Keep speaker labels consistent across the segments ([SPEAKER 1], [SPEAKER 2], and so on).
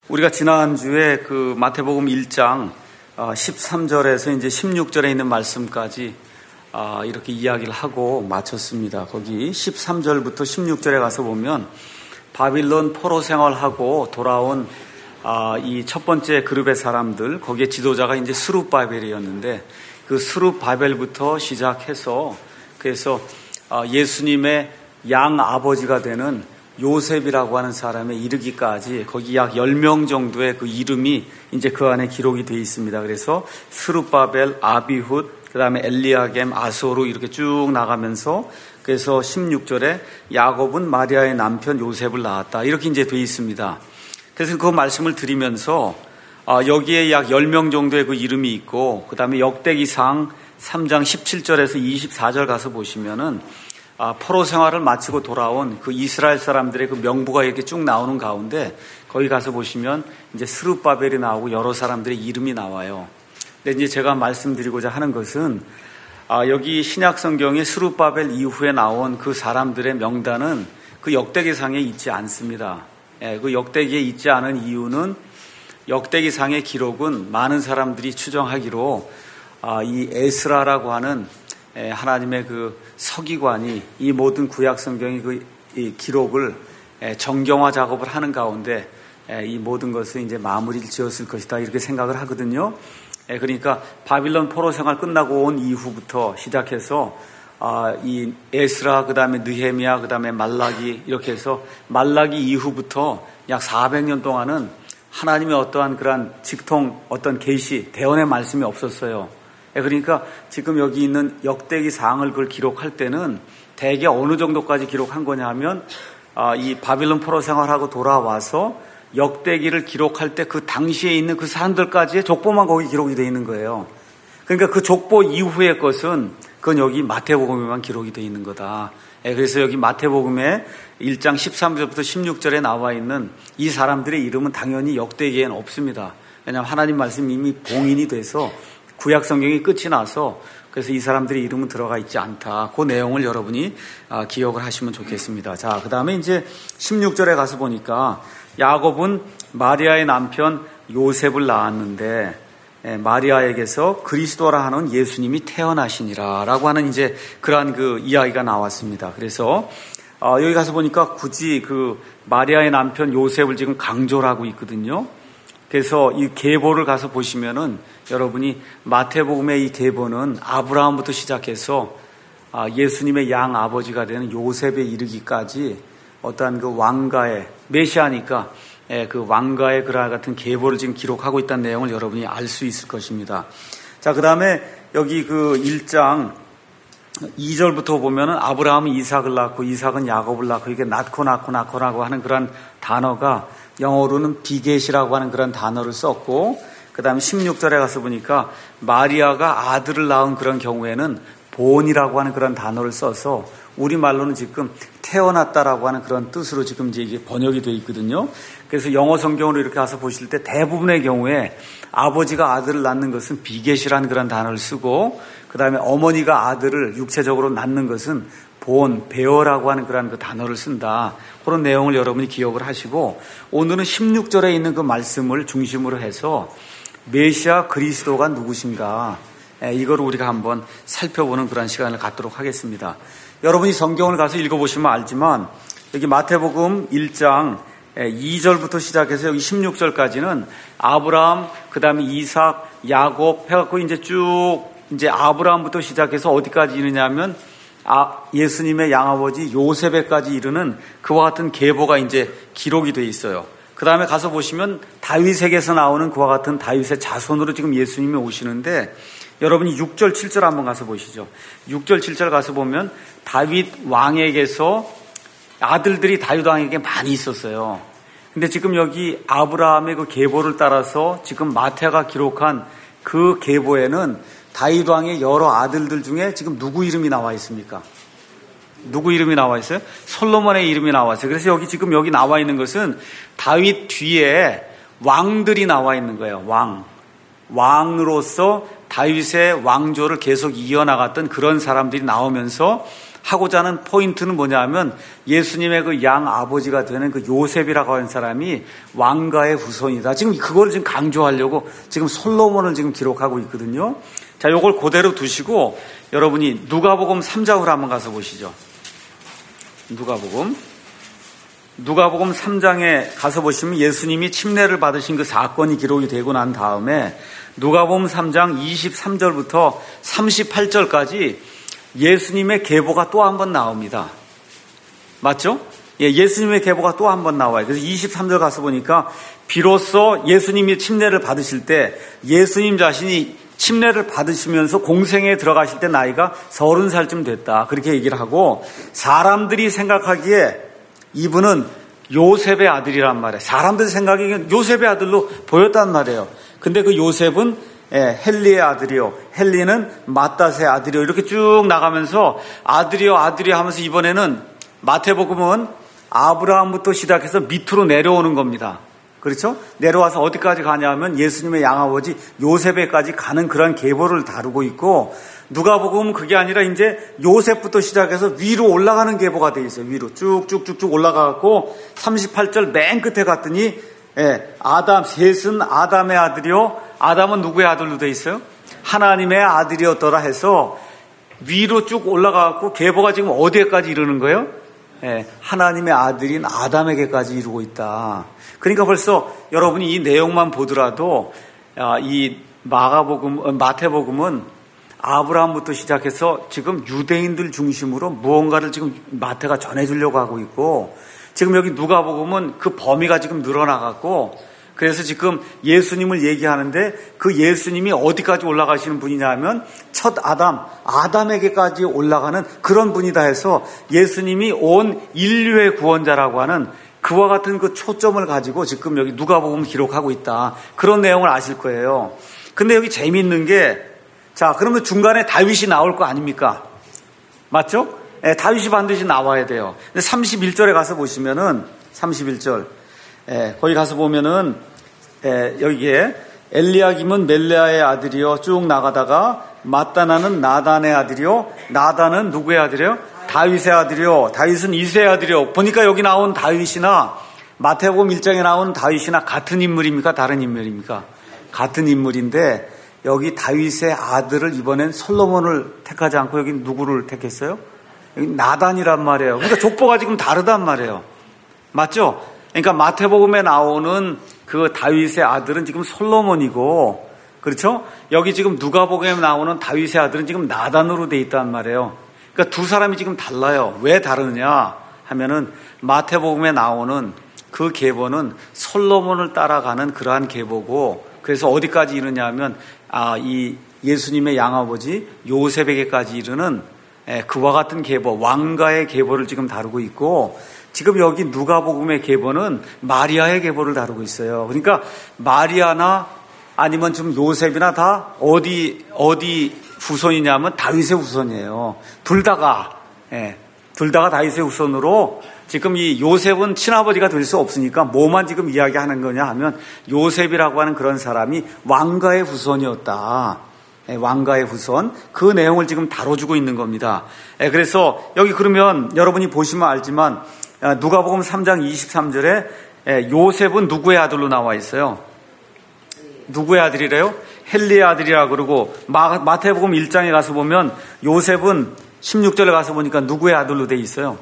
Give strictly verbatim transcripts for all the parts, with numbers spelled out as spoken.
[SPEAKER 1] 우리가 지난주에 그 마태복음 일 장 십삼 절에서 이제 십육 절에 있는 말씀까지 이렇게 이야기를 하고 마쳤습니다. 거기 십삼 절부터 십육 절에 가서 보면 바빌론 포로 생활하고 돌아온 이 첫 번째 그룹의 사람들, 거기에 지도자가 이제 스룹바벨이었는데 그 스룹바벨부터 시작해서 그래서 예수님의 양 아버지가 되는 요셉이라고 하는 사람에 이르기까지 거기 약 열 명 정도의 그 이름이 이제 그 안에 기록이 되어 있습니다. 그래서 스룹바벨, 아비훗, 그 다음에 엘리야겜, 아소르 이렇게 쭉 나가면서 그래서 십육 절에 야곱은 마리아의 남편 요셉을 낳았다. 이렇게 이제 되어 있습니다. 그래서 그 말씀을 드리면서 여기에 약 열 명 정도의 그 이름이 있고 그 다음에 역대기상 삼 장 십칠 절에서 이십사 절 가서 보시면은 아, 포로 생활을 마치고 돌아온 그 이스라엘 사람들의 그 명부가 이렇게 쭉 나오는 가운데 거기 가서 보시면 이제 스룹바벨이 나오고 여러 사람들의 이름이 나와요. 근데 이제 제가 말씀드리고자 하는 것은 아, 여기 신약 성경에 스룹바벨 이후에 나온 그 사람들의 명단은 그 역대기상에 있지 않습니다. 예, 그 역대기에 있지 않은 이유는 역대기상의 기록은 많은 사람들이 추정하기로 아, 이 에스라라고 하는 하나님의 그 서기관이 이 모든 구약 성경의 그 이 기록을 정경화 작업을 하는 가운데 이 모든 것을 이제 마무리를 지었을 것이다 이렇게 생각을 하거든요. 그러니까 바빌론 포로 생활 끝나고 온 이후부터 시작해서 이 에스라 그다음에 느헤미야 그다음에 말라기 이렇게 해서 말라기 이후부터 약 사백 년 동안은 하나님의 어떠한 그러한 직통 어떤 계시 대언의 말씀이 없었어요. 그러니까 지금 여기 있는 역대기 사항을 그걸 기록할 때는 대개 어느 정도까지 기록한 거냐 하면 이 바빌론 포로 생활하고 돌아와서 역대기를 기록할 때 그 당시에 있는 그 사람들까지의 족보만 거기 기록이 되어 있는 거예요. 그러니까 그 족보 이후의 것은 그건 여기 마태복음에만 기록이 되어 있는 거다. 그래서 여기 마태복음에 일 장 십삼 절부터 십육 절에 나와 있는 이 사람들의 이름은 당연히 역대기에는 없습니다. 왜냐하면 하나님 말씀이 이미 봉인이 돼서 구약 성경이 끝이 나서 그래서 이 사람들의 이름은 들어가 있지 않다. 그 내용을 여러분이 기억을 하시면 좋겠습니다. 자, 그 다음에 이제 십육 절에 가서 보니까 야곱은 마리아의 남편 요셉을 낳았는데 마리아에게서 그리스도라 하는 예수님이 태어나시니라 라고 하는 이제 그러한 그 이야기가 나왔습니다. 그래서 여기 가서 보니까 굳이 그 마리아의 남편 요셉을 지금 강조를 하고 있거든요. 그래서 이 계보를 가서 보시면은 여러분이 마태복음의 이 계보는 아브라함부터 시작해서 예수님의 양 아버지가 되는 요셉에 이르기까지 어떠한 그 왕가의 메시아니까 그 왕가의 그라 같은 계보를 지금 기록하고 있다는 내용을 여러분이 알 수 있을 것입니다. 자, 그 다음에 여기 그 일 장 이 절부터 보면은 아브라함은 이삭을 낳고 이삭은 야곱을 낳고 이게 낳고 낳고 낳고라고 하는 그런 단어가 영어로는 비겟이라고 하는 그런 단어를 썼고 그 다음에 십육 절에 가서 보니까 마리아가 아들을 낳은 그런 경우에는 본이라고 하는 그런 단어를 써서 우리말로는 지금 태어났다라고 하는 그런 뜻으로 지금 이제 이게 번역이 되어 있거든요. 그래서 영어 성경으로 이렇게 가서 보실 때 대부분의 경우에 아버지가 아들을 낳는 것은 비겟이라는 그런 단어를 쓰고 그 다음에 어머니가 아들을 육체적으로 낳는 것은 본, 베어라고 하는 그런 그 단어를 쓴다. 그런 내용을 여러분이 기억을 하시고 오늘은 십육 절에 있는 그 말씀을 중심으로 해서 메시아 그리스도가 누구신가 이걸 우리가 한번 살펴보는 그런 시간을 갖도록 하겠습니다. 여러분이 성경을 가서 읽어보시면 알지만 여기 마태복음 일 장 이 절부터 시작해서 여기 십육 절까지는 아브라함, 그 다음에 이삭, 야곱 해갖고 이제 쭉 이제 아브라함부터 시작해서 어디까지 이르냐면 아, 예수님의 양아버지 요셉에까지 이르는 그와 같은 계보가 이제 기록이 돼 있어요. 그 다음에 가서 보시면 다윗에게서 나오는 그와 같은 다윗의 자손으로 지금 예수님이 오시는데 여러분이 육 절, 칠 절 한번 가서 보시죠. 육 절, 칠 절 가서 보면 다윗 왕에게서 아들들이 다윗 왕에게 많이 있었어요. 근데 지금 여기 아브라함의 그 계보를 따라서 지금 마태가 기록한 그 계보에는 다윗 왕의 여러 아들들 중에 지금 누구 이름이 나와 있습니까? 누구 이름이 나와 있어요? 솔로몬의 이름이 나와 있어요. 그래서 여기 지금 여기 나와 있는 것은 다윗 뒤에 왕들이 나와 있는 거예요. 왕. 왕으로서 다윗의 왕조를 계속 이어나갔던 그런 사람들이 나오면서 하고자 하는 포인트는 뭐냐면 예수님의 그 양 아버지가 되는 그 요셉이라고 하는 사람이 왕가의 후손이다. 지금 그걸 지금 강조하려고 지금 솔로몬을 지금 기록하고 있거든요. 자, 요걸 그대로 두시고 여러분이 누가복음 삼 장으로 한번 가서 보시죠. 누가복음. 누가복음 삼 장에 가서 보시면 예수님이 침례를 받으신 그 사건이 기록이 되고 난 다음에 누가복음 삼 장 이십삼 절부터 삼십팔 절까지 예수님의 계보가 또 한 번 나옵니다. 맞죠? 예, 예수님의 계보가 또 한 번 나와요. 그래서 이십삼 절 가서 보니까 비로소 예수님이 침례를 받으실 때 예수님 자신이 침례를 받으시면서 공생에 들어가실 때 나이가 서른 살쯤 됐다. 그렇게 얘기를 하고 사람들이 생각하기에 이분은 요셉의 아들이란 말이에요. 사람들이 생각하기에 요셉의 아들로 보였단 말이에요. 근데 그 요셉은 예, 헬리의 아들이요. 헬리는 마따스의 아들이요. 이렇게 쭉 나가면서 아들이요, 아들이요 하면서 이번에는 마태복음은 아브라함부터 시작해서 밑으로 내려오는 겁니다. 그렇죠? 내려와서 어디까지 가냐면 예수님의 양아버지 요셉에까지 가는 그런 계보를 다루고 있고 누가복음은 그게 아니라 이제 요셉부터 시작해서 위로 올라가는 계보가 돼 있어요. 위로 쭉쭉쭉쭉 올라가고 삼십팔 절 맨 끝에 갔더니 예, 아담, 셋은 아담의 아들이요. 아담은 누구의 아들로 돼 있어요? 하나님의 아들이었더라 해서 위로 쭉 올라가고 계보가 지금 어디에까지 이르는 거예요? 예, 하나님의 아들인 아담에게까지 이루고 있다. 그러니까 벌써 여러분이 이 내용만 보더라도 이 마가복음, 마태복음은 아브라함부터 시작해서 지금 유대인들 중심으로 무언가를 지금 마태가 전해주려고 하고 있고 지금 여기 누가복음은 그 범위가 지금 늘어나갔고 그래서 지금 예수님을 얘기하는데 그 예수님이 어디까지 올라가시는 분이냐 하면 첫 아담, 아담에게까지 올라가는 그런 분이다 해서 예수님이 온 인류의 구원자라고 하는 그와 같은 그 초점을 가지고 지금 여기 누가복음 기록하고 있다. 그런 내용을 아실 거예요. 근데 여기 재미있는 게 자, 그러면 중간에 다윗이 나올 거 아닙니까? 맞죠? 예, 다윗이 반드시 나와야 돼요. 근데 삼십일 절에 가서 보시면은 삼십일 절 예, 거기 가서 보면은 예, 여기에 엘리야김은 멜레아의 아들이요 쭉 나가다가 마따나는 나단의 아들이요 나단은 누구의 아들이요? 다윗의 아들이요 다윗은 이새의 아들이요. 보니까 여기 나온 다윗이나 마태복음 일 장에 나온 다윗이나 같은 인물입니까? 다른 인물입니까? 같은 인물인데 여기 다윗의 아들을 이번엔 솔로몬을 택하지 않고 여기 누구를 택했어요? 여기 나단이란 말이에요. 그러니까 족보가 지금 다르단 말이에요. 맞죠? 그러니까 마태복음에 나오는 그 다윗의 아들은 지금 솔로몬이고 그렇죠? 여기 지금 누가복음에 나오는 다윗의 아들은 지금 나단으로 돼 있단 말이에요. 그러니까 두 사람이 지금 달라요. 왜 다르냐 하면은 마태복음에 나오는 그 계보는 솔로몬을 따라가는 그러한 계보고 그래서 어디까지 이르냐 하면 아, 이 예수님의 양아버지 요셉에게까지 이르는 그와 같은 계보, 왕가의 계보를 지금 다루고 있고 지금 여기 누가복음의 계보는 마리아의 계보를 다루고 있어요. 그러니까 마리아나 아니면 좀 요셉이나 다 어디 어디 후손이냐면 다윗의 후손이에요. 둘 다가 예, 둘 다가 다윗의 후손으로 지금 이 요셉은 친아버지가 될 수 없으니까 뭐만 지금 이야기하는 거냐 하면 요셉이라고 하는 그런 사람이 왕가의 후손이었다. 예, 왕가의 후손 그 내용을 지금 다뤄주고 있는 겁니다. 예, 그래서 여기 그러면 여러분이 보시면 알지만 누가복음 삼 장 이십삼 절에 요셉은 누구의 아들로 나와 있어요? 누구의 아들이래요? 헬리의 아들이라 그러고 마태복음 일 장에 가서 보면 요셉은 십육 절에 가서 보니까 누구의 아들로 돼 있어요?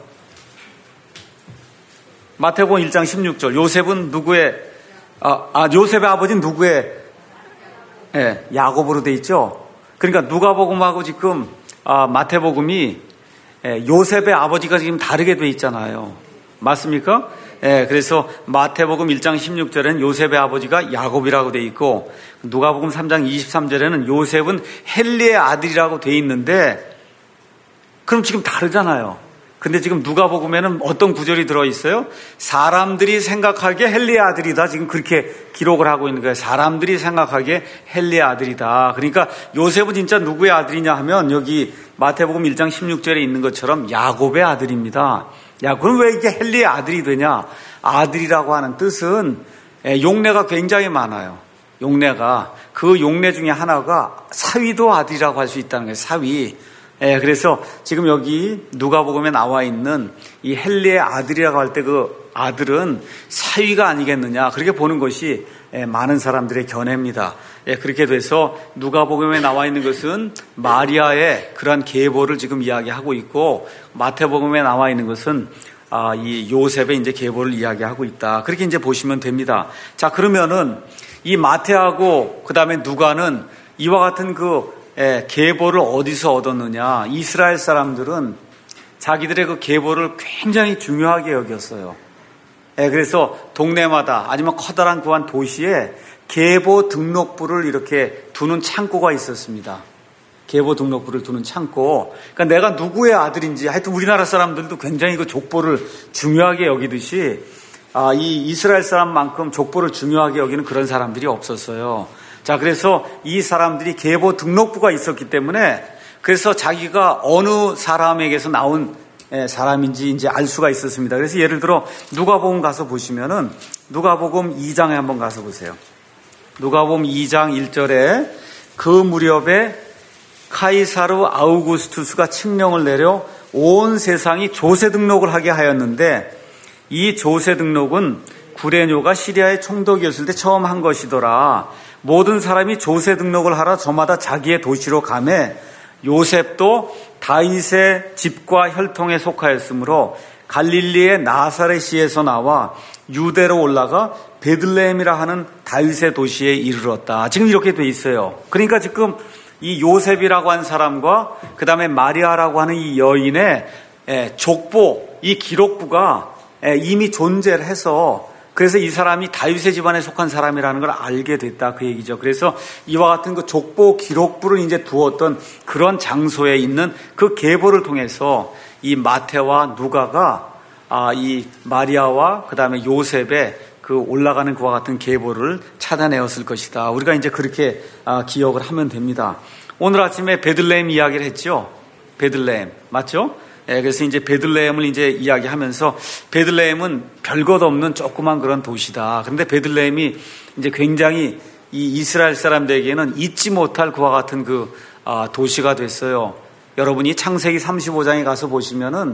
[SPEAKER 1] 마태복음 일 장 십육 절 요셉은 누구의 아, 아 요셉의 아버지는 누구의 예, 야곱으로 돼 있죠. 그러니까 누가복음하고 지금 아, 마태복음이 예, 요셉의 아버지가 지금 다르게 돼 있잖아요. 맞습니까? 예, 그래서 마태복음 일 장 십육 절에는 요셉의 아버지가 야곱이라고 돼 있고 누가복음 삼 장 이십삼 절에는 요셉은 헬리의 아들이라고 돼 있는데 그럼 지금 다르잖아요. 근데 지금 누가복음에는 어떤 구절이 들어있어요? 사람들이 생각하기에 헬리의 아들이다. 지금 그렇게 기록을 하고 있는 거예요. 사람들이 생각하기에 헬리의 아들이다. 그러니까 요셉은 진짜 누구의 아들이냐 하면 여기 마태복음 일 장 십육 절에 있는 것처럼 야곱의 아들입니다. 야, 그럼 왜 이게 헬리의 아들이 되냐? 아들이라고 하는 뜻은 용례가 굉장히 많아요. 용례가 그 용례 중에 하나가 사위도 아들이라고 할 수 있다는 거예요. 사위. 예, 그래서 지금 여기 누가복음에 나와 있는 이 헬리의 아들이라고 할 때 그 아들은 사위가 아니겠느냐, 그렇게 보는 것이 예, 많은 사람들의 견해입니다. 예, 그렇게 돼서 누가복음에 나와 있는 것은 마리아의 그러한 계보를 지금 이야기하고 있고, 마태복음에 나와 있는 것은 아, 이 요셉의 이제 계보를 이야기하고 있다. 그렇게 이제 보시면 됩니다. 자, 그러면은 이 마태하고 그 다음에 누가는 이와 같은 그 예, 계보를 어디서 얻었느냐? 이스라엘 사람들은 자기들의 그 계보를 굉장히 중요하게 여겼어요. 예, 그래서 동네마다 아니면 커다란 그한 도시에 계보 등록부를 이렇게 두는 창고가 있었습니다. 계보 등록부를 두는 창고. 그러니까 내가 누구의 아들인지, 하여튼 우리나라 사람들도 굉장히 그 족보를 중요하게 여기듯이 아, 이 이스라엘 사람만큼 족보를 중요하게 여기는 그런 사람들이 없었어요. 자, 그래서 이 사람들이 계보 등록부가 있었기 때문에 그래서 자기가 어느 사람에게서 나온 사람인지 이제 알 수가 있었습니다. 그래서 예를 들어 누가복음 가서 보시면은 누가복음 이 장에 한번 가서 보세요. 누가복음 이 장 일 절에 그 무렵에 카이사르 아우구스투스가 칙령을 내려 온 세상이 조세 등록을 하게 하였는데 이 조세 등록은 구레뇨가 시리아의 총독이었을 때 처음 한 것이더라. 모든 사람이 조세 등록을 하러 저마다 자기의 도시로 가매 요셉도 다윗의 집과 혈통에 속하였으므로 갈릴리의 나사렛시에서 나와 유대로 올라가 베들레헴이라 하는 다윗의 도시에 이르렀다. 지금 이렇게 돼 있어요. 그러니까 지금 이 요셉이라고 한 사람과 그 다음에 마리아라고 하는 이 여인의 족보, 이 기록부가 이미 존재를 해서 그래서 이 사람이 다윗의 집안에 속한 사람이라는 걸 알게 됐다, 그 얘기죠. 그래서 이와 같은 그 족보 기록부를 이제 두었던 그런 장소에 있는 그 계보를 통해서 이 마태와 누가가 아, 이 마리아와 그 다음에 요셉의 그 올라가는 그와 같은 계보를 찾아내었을 것이다. 우리가 이제 그렇게 아, 기억을 하면 됩니다. 오늘 아침에 베들레헴 이야기를 했죠. 베들레헴 맞죠? 예, 그래서 이제 베들레헴을 이제 이야기하면서 베들레헴은 별것 없는 조그만 그런 도시다. 그런데 베들레헴이 이제 굉장히 이 이스라엘 사람들에게는 잊지 못할 그와 같은 그 아, 도시가 됐어요. 여러분이 창세기 삼십오 장에 가서 보시면은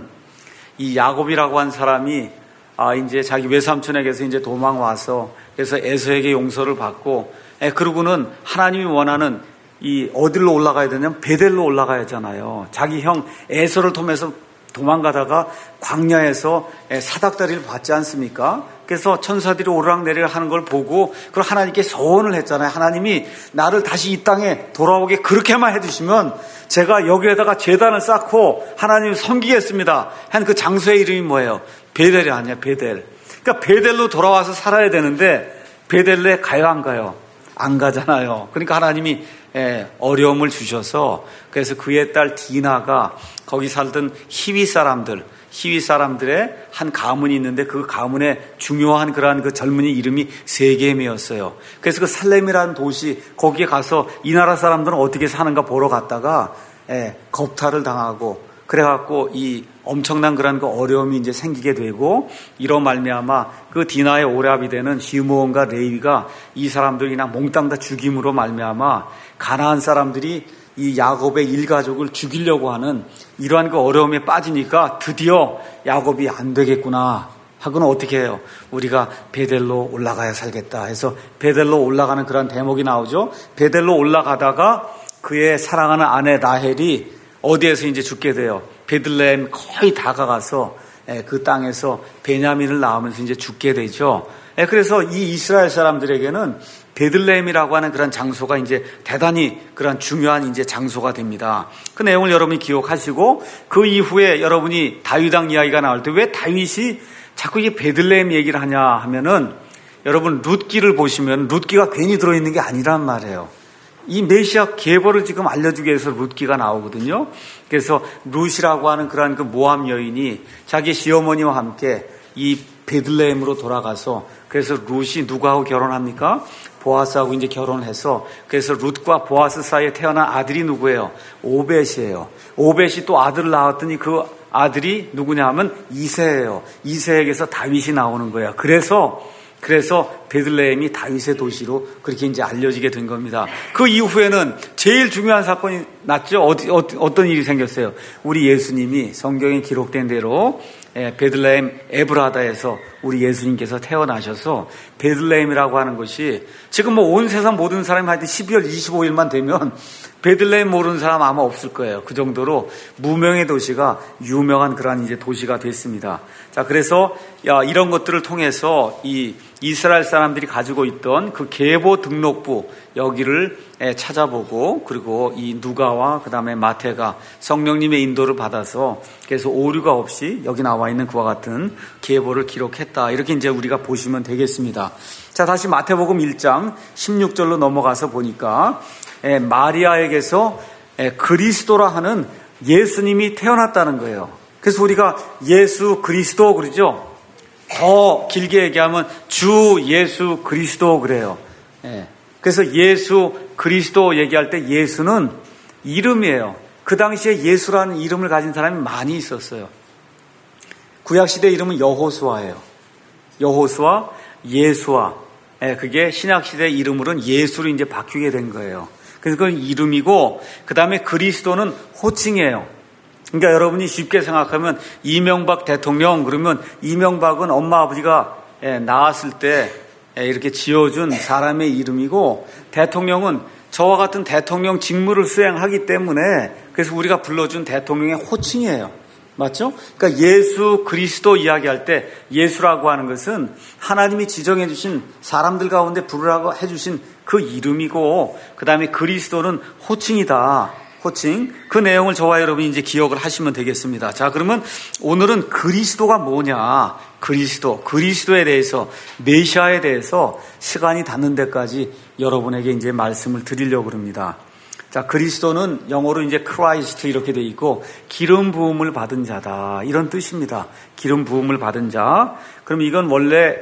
[SPEAKER 1] 이 야곱이라고 한 사람이 아, 이제 자기 외삼촌에게서 이제 도망 와서 그래서 에서에게 용서를 받고, 예, 그러고는 하나님이 원하는 이 어디로 올라가야 되냐면 베델로 올라가야 하잖아요. 자기 형 에서를 통해서 도망가다가 광야에서 사닥다리를 받지 않습니까? 그래서 천사들이 오르락내리락 하는 걸 보고 그걸 하나님께 소원을 했잖아요. 하나님이 나를 다시 이 땅에 돌아오게 그렇게만 해주시면 제가 여기에다가 제단을 쌓고 하나님을 섬기겠습니다. 한 그 장소의 이름이 뭐예요? 베델이 아니야, 베델. 그러니까 베델로 돌아와서 살아야 되는데 베델에 가요, 안 가요? 안 가잖아요. 그러니까 하나님이 어려움을 주셔서 그래서 그의 딸 디나가 거기 살던 히위 사람들, 히위 사람들의 한 가문이 있는데 그 가문의 중요한 그러한 그 젊은이 이름이 세겜이었어요. 그래서 그 살렘이라는 도시 거기에 가서 이 나라 사람들은 어떻게 사는가 보러 갔다가 예, 겁탈을 당하고 그래갖고 이 엄청난 그런 그 어려움이 이제 생기게 되고 이로 말미암아 그 디나의 오랍이 되는 시므온과 레위가 이 사람들 그냥 몽땅 다 죽임으로 말미암아 가나안 사람들이 이 야곱의 일가족을 죽이려고 하는 이러한 그 어려움에 빠지니까 드디어 야곱이 안 되겠구나 하고는 어떻게 해요? 우리가 베델로 올라가야 살겠다 해서 베델로 올라가는 그런 대목이 나오죠. 베델로 올라가다가 그의 사랑하는 아내 라헬이 어디에서 이제 죽게 돼요? 베들레헴 거의 다가가서 그 땅에서 베냐민을 낳으면서 이제 죽게 되죠. 그래서 이 이스라엘 사람들에게는 베들레헴이라고 하는 그런 장소가 이제 대단히 그런 중요한 이제 장소가 됩니다. 그 내용을 여러분이 기억하시고 그 이후에 여러분이 다윗 왕 이야기가 나올 때 왜 다윗이 자꾸 이게 베들레헴 얘기를 하냐 하면은 여러분 룻기를 보시면 룻기가 괜히 들어있는 게 아니란 말이에요. 이 메시아 계보를 지금 알려주기 위해서 룻기가 나오거든요. 그래서 룻이라고 하는 그러한 그 모함 여인이 자기 시어머니와 함께 이 베들레헴으로 돌아가서 그래서 룻이 누구하고 결혼합니까? 보아스하고 이제 결혼을 해서 그래서 룻과 보아스 사이에 태어난 아들이 누구예요? 오벳이에요. 오벳이 또 아들을 낳았더니 그 아들이 누구냐 하면 이새예요. 이새에게서 다윗이 나오는 거예요. 그래서 그래서 베들레헴이 다윗의 도시로 그렇게 이제 알려지게 된 겁니다. 그 이후에는 제일 중요한 사건이 났죠. 어디, 어, 어떤 일이 생겼어요? 우리 예수님이 성경에 기록된 대로 베들레헴 에브라다에서 우리 예수님께서 태어나셔서 베들레헴이라고 하는 것이 지금 뭐 온 세상 모든 사람이 하여튼 십이월 이십오일만 되면 베들레헴 모르는 사람 아마 없을 거예요. 그 정도로 무명의 도시가 유명한 그러한 이제 도시가 됐습니다. 자, 그래서 야, 이런 것들을 통해서 이 이스라엘 사람들이 가지고 있던 그 계보 등록부 여기를 찾아보고 그리고 이 누가와 그 다음에 마태가 성령님의 인도를 받아서 그래서 오류가 없이 여기 나와 있는 그와 같은 계보를 기록했다. 이렇게 이제 우리가 보시면 되겠습니다. 자, 다시 마태복음 일 장 십육 절로 넘어가서 보니까 마리아에게서 그리스도라 하는 예수님이 태어났다는 거예요. 그래서 우리가 예수 그리스도 그러죠. 더 길게 얘기하면 주 예수 그리스도 그래요. 그래서 예수 그리스도 얘기할 때 예수는 이름이에요. 그 당시에 예수라는 이름을 가진 사람이 많이 있었어요. 구약시대 이름은 여호수아예요. 여호수아, 예수아. 그게 신약시대 이름으로는 예수로 이제 바뀌게 된 거예요. 그래서 그건 이름이고, 그 다음에 그리스도는 호칭이에요. 그러니까 여러분이 쉽게 생각하면 이명박 대통령 그러면 이명박은 엄마 아버지가 낳았을 때 이렇게 지어준 사람의 이름이고 대통령은 저와 같은 대통령 직무를 수행하기 때문에 그래서 우리가 불러준 대통령의 호칭이에요. 맞죠? 그러니까 예수 그리스도 이야기할 때 예수라고 하는 것은 하나님이 지정해 주신 사람들 가운데 부르라고 해주신 그 이름이고 그 다음에 그리스도는 호칭이다. 호칭. 그 내용을 저와 여러분이 이제 기억을 하시면 되겠습니다. 자, 그러면 오늘은 그리스도가 뭐냐? 그리스도. 그리스도에 대해서, 메시아에 대해서 시간이 닿는 데까지 여러분에게 이제 말씀을 드리려고 합니다. 자, 그리스도는 영어로 이제 크라이스트 이렇게 돼 있고, 기름 부음을 받은 자다. 이런 뜻입니다. 기름 부음을 받은 자. 그럼 이건 원래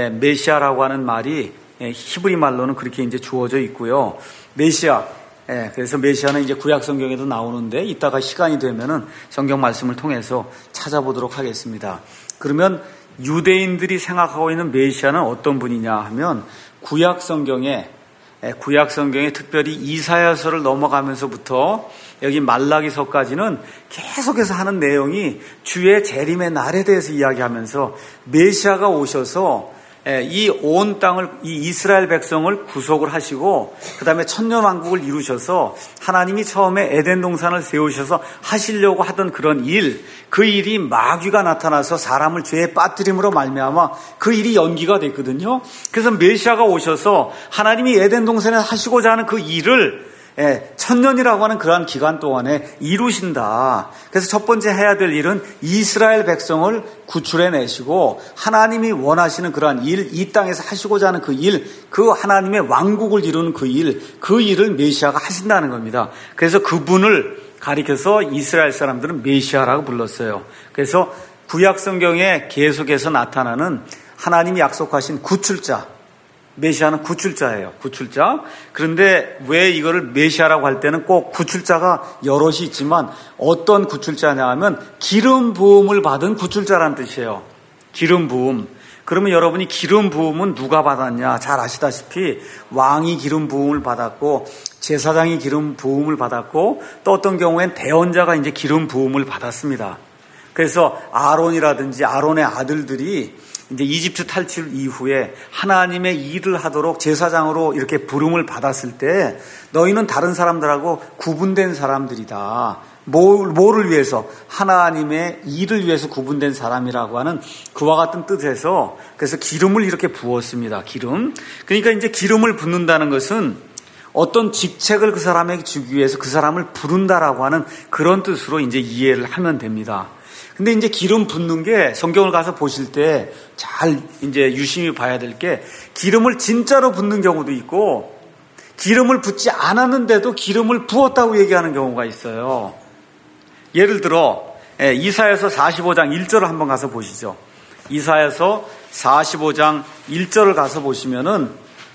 [SPEAKER 1] 메시아라고 하는 말이 히브리 말로는 그렇게 이제 주어져 있고요. 메시아. 예, 그래서 메시아는 이제 구약 성경에도 나오는데 이따가 시간이 되면은 성경 말씀을 통해서 찾아보도록 하겠습니다. 그러면 유대인들이 생각하고 있는 메시아는 어떤 분이냐 하면 구약 성경에 예, 구약 성경에 특별히 이사야서를 넘어가면서부터 여기 말라기서까지는 계속해서 하는 내용이 주의 재림의 날에 대해서 이야기하면서 메시아가 오셔서 이 온 땅을, 이 이스라엘 백성을 구속을 하시고 그 다음에 천년왕국을 이루셔서 하나님이 처음에 에덴 동산을 세우셔서 하시려고 하던 그런 일, 그 일이 마귀가 나타나서 사람을 죄에 빠뜨림으로 말미암아 그 일이 연기가 됐거든요. 그래서 메시아가 오셔서 하나님이 에덴 동산에 하시고자 하는 그 일을 예, 천년이라고 하는 그러한 기간 동안에 이루신다. 그래서 첫 번째 해야 될 일은 이스라엘 백성을 구출해내시고 하나님이 원하시는 그러한 일, 이 땅에서 하시고자 하는 그 일, 그 하나님의 왕국을 이루는 그 일, 그 일을 메시아가 하신다는 겁니다. 그래서 그분을 가리켜서 이스라엘 사람들은 메시아라고 불렀어요. 그래서 구약 성경에 계속해서 나타나는 하나님이 약속하신 구출자, 메시아는 구출자예요. 구출자. 그런데 왜 이거를 메시아라고 할 때는 꼭 구출자가 여럿이 있지만 어떤 구출자냐 하면 기름 부음을 받은 구출자라는 뜻이에요. 기름 부음. 그러면 여러분이 기름 부음은 누가 받았냐? 잘 아시다시피 왕이 기름 부음을 받았고 제사장이 기름 부음을 받았고 또 어떤 경우엔 대언자가 이제 기름 부음을 받았습니다. 그래서 아론이라든지 아론의 아들들이 이제 이집트 탈출 이후에 하나님의 일을 하도록 제사장으로 이렇게 부름을 받았을 때 너희는 다른 사람들하고 구분된 사람들이다. 뭐를 위해서? 하나님의 일을 위해서 구분된 사람이라고 하는 그와 같은 뜻에서 그래서 기름을 이렇게 부었습니다. 기름. 그러니까 이제 기름을 붓는다는 것은 어떤 직책을 그 사람에게 주기 위해서 그 사람을 부른다라고 하는 그런 뜻으로 이제 이해를 하면 됩니다. 근데 이제 기름 붓는 게 성경을 가서 보실 때 잘 이제 유심히 봐야 될 게 기름을 진짜로 붓는 경우도 있고 기름을 붓지 않았는데도 기름을 부었다고 얘기하는 경우가 있어요. 예를 들어 이사야서 사십오 장 일 절을 한번 가서 보시죠. 이사야서 사십오 장 일 절을 가서 보시면은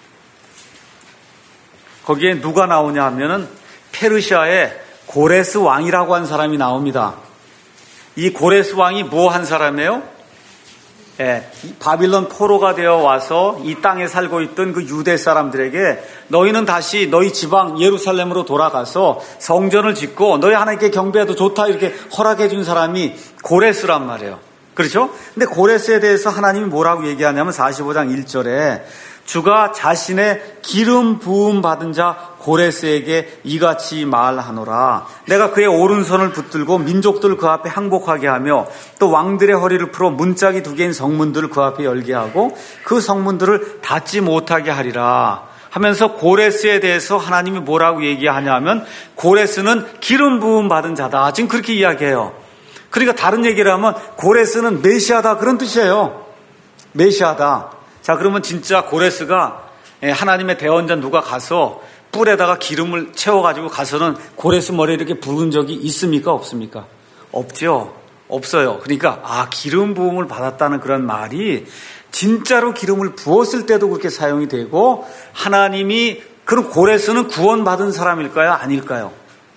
[SPEAKER 1] 거기에 누가 나오냐 하면은 페르시아의 고레스 왕이라고 한 사람이 나옵니다. 이 고레스 왕이 뭐 한 사람이에요? 예, 바빌론 포로가 되어 와서 이 땅에 살고 있던 그 유대 사람들에게 너희는 다시 너희 지방 예루살렘으로 돌아가서 성전을 짓고 너희 하나님께 경배해도 좋다 이렇게 허락해 준 사람이 고레스란 말이에요. 그렇죠? 근데 고레스에 대해서 하나님이 뭐라고 얘기하냐면 사십오 장 일 절에 주가 자신의 기름 부음 받은 자 고레스에게 이같이 말하노라. 내가 그의 오른손을 붙들고 민족들 그 앞에 항복하게 하며 또 왕들의 허리를 풀어 문짝이 두 개인 성문들을 그 앞에 열게 하고 그 성문들을 닫지 못하게 하리라 하면서 고레스에 대해서 하나님이 뭐라고 얘기하냐면 고레스는 기름 부음 받은 자다. 지금 그렇게 이야기해요. 그러니까 다른 얘기를 하면 고레스는 메시아다 그런 뜻이에요. 메시아다. 자, 그러면 진짜 고레스가 하나님의 대언자 누가 가서 뿔에다가 기름을 채워가지고 가서는 고레스 머리에 이렇게 부은 적이 있습니까? 없습니까? 없죠. 없어요. 그러니까 아, 기름 부음을 받았다는 그런 말이 진짜로 기름을 부었을 때도 그렇게 사용이 되고 하나님이 그럼 고레스는 구원받은 사람일까요? 아닐까요?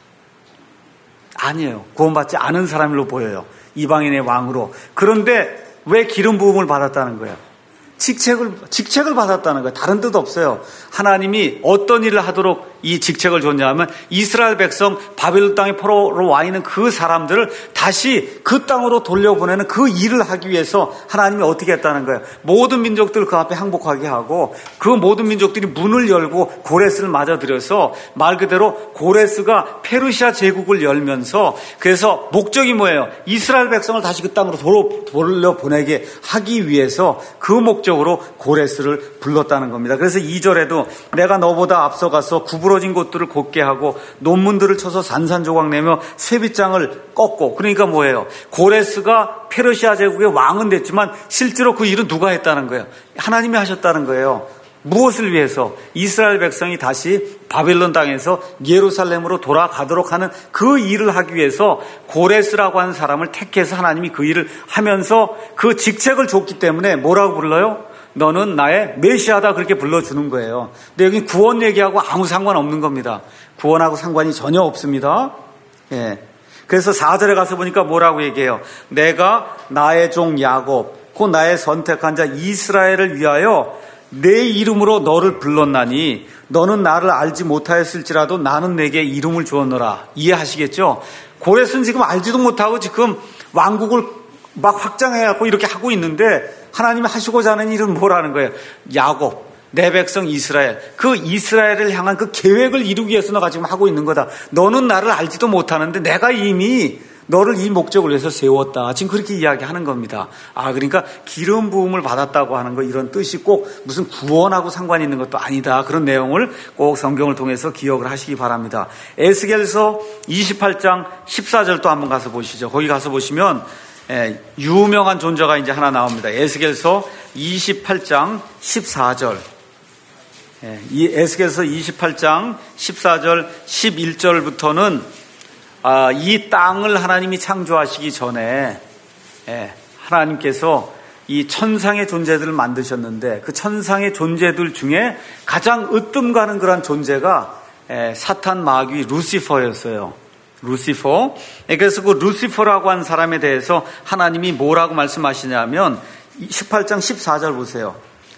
[SPEAKER 1] 아니에요. 구원받지 않은 사람으로 보여요. 이방인의 왕으로. 그런데 왜 기름 부음을 받았다는 거예요? 직책을, 직책을 받았다는 거예요. 다른 뜻 없어요. 하나님이 어떤 일을 하도록 이 직책을 줬냐 하면 이스라엘 백성 바벨론 땅에 포로로 와 있는 그 사람들을 다시 그 땅으로 돌려보내는 그 일을 하기 위해서 하나님이 어떻게 했다는 거예요. 모든 민족들을 그 앞에 항복하게 하고 그 모든 민족들이 문을 열고 고레스를 맞아들여서 말 그대로 고레스가 페르시아 제국을 열면서 그래서 목적이 뭐예요? 이스라엘 백성을 다시 그 땅으로 돌려보내게 하기 위해서 그 목적으로 고레스를 불렀다는 겁니다. 그래서 이 절에도 내가 너보다 앞서가서 구부러진 곳들을 곧게 하고 논문들을 쳐서 산산조각 내며 쇠빗장을 꺾고 그러니까 뭐예요? 고레스가 페르시아 제국의 왕은 됐지만 실제로 그 일은 누가 했다는 거예요? 하나님이 하셨다는 거예요. 무엇을 위해서? 이스라엘 백성이 다시 바벨론 땅에서 예루살렘으로 돌아가도록 하는 그 일을 하기 위해서 고레스라고 하는 사람을 택해서 하나님이 그 일을 하면서 그 직책을 줬기 때문에 뭐라고 불러요? 너는 나의 메시아다 그렇게 불러주는 거예요. 근데 여기 구원 얘기하고 아무 상관없는 겁니다. 구원하고 상관이 전혀 없습니다. 예. 그래서 사 절에 가서 보니까 뭐라고 얘기해요? 내가 나의 종 야곱 곧 나의 선택한 자 이스라엘을 위하여 내 이름으로 너를 불렀나니 너는 나를 알지 못하였을지라도 나는 내게 이름을 주었노라. 이해하시겠죠? 고레스는 지금 알지도 못하고 지금 왕국을 막 확장해갖고 이렇게 하고 있는데 하나님이 하시고자 하는 일은 뭐라는 거예요? 야곱, 내 백성 이스라엘. 그 이스라엘을 향한 그 계획을 이루기 위해서 너가 지금 하고 있는 거다. 너는 나를 알지도 못하는데 내가 이미 너를 이 목적을 위해서 세웠다. 지금 그렇게 이야기하는 겁니다. 아, 그러니까 기름 부음을 받았다고 하는 거 이런 뜻이 꼭 무슨 구원하고 상관이 있는 것도 아니다. 그런 내용을 꼭 성경을 통해서 기억을 하시기 바랍니다. 에스겔서 이십팔 장 십사 절도 한번 가서 보시죠. 거기 가서 보시면 예, 유명한 존재가 이제 하나 나옵니다. 에스겔서 이십팔 장 십사 절. 예, 이 에스겔서 이십팔 장 십사 절 십일 절부터는 아, 이 땅을 하나님이 창조하시기 전에 예, 하나님께서 이 천상의 존재들을 만드셨는데 그 천상의 존재들 중에 가장 으뜸 가는 그런 존재가 예, 사탄 마귀 루시퍼였어요. 루시퍼. 그래서 그 루시퍼라고 한 사람에 대해서 하나님이 뭐라고 말씀하시냐면 십팔 장 십사 절 보세요.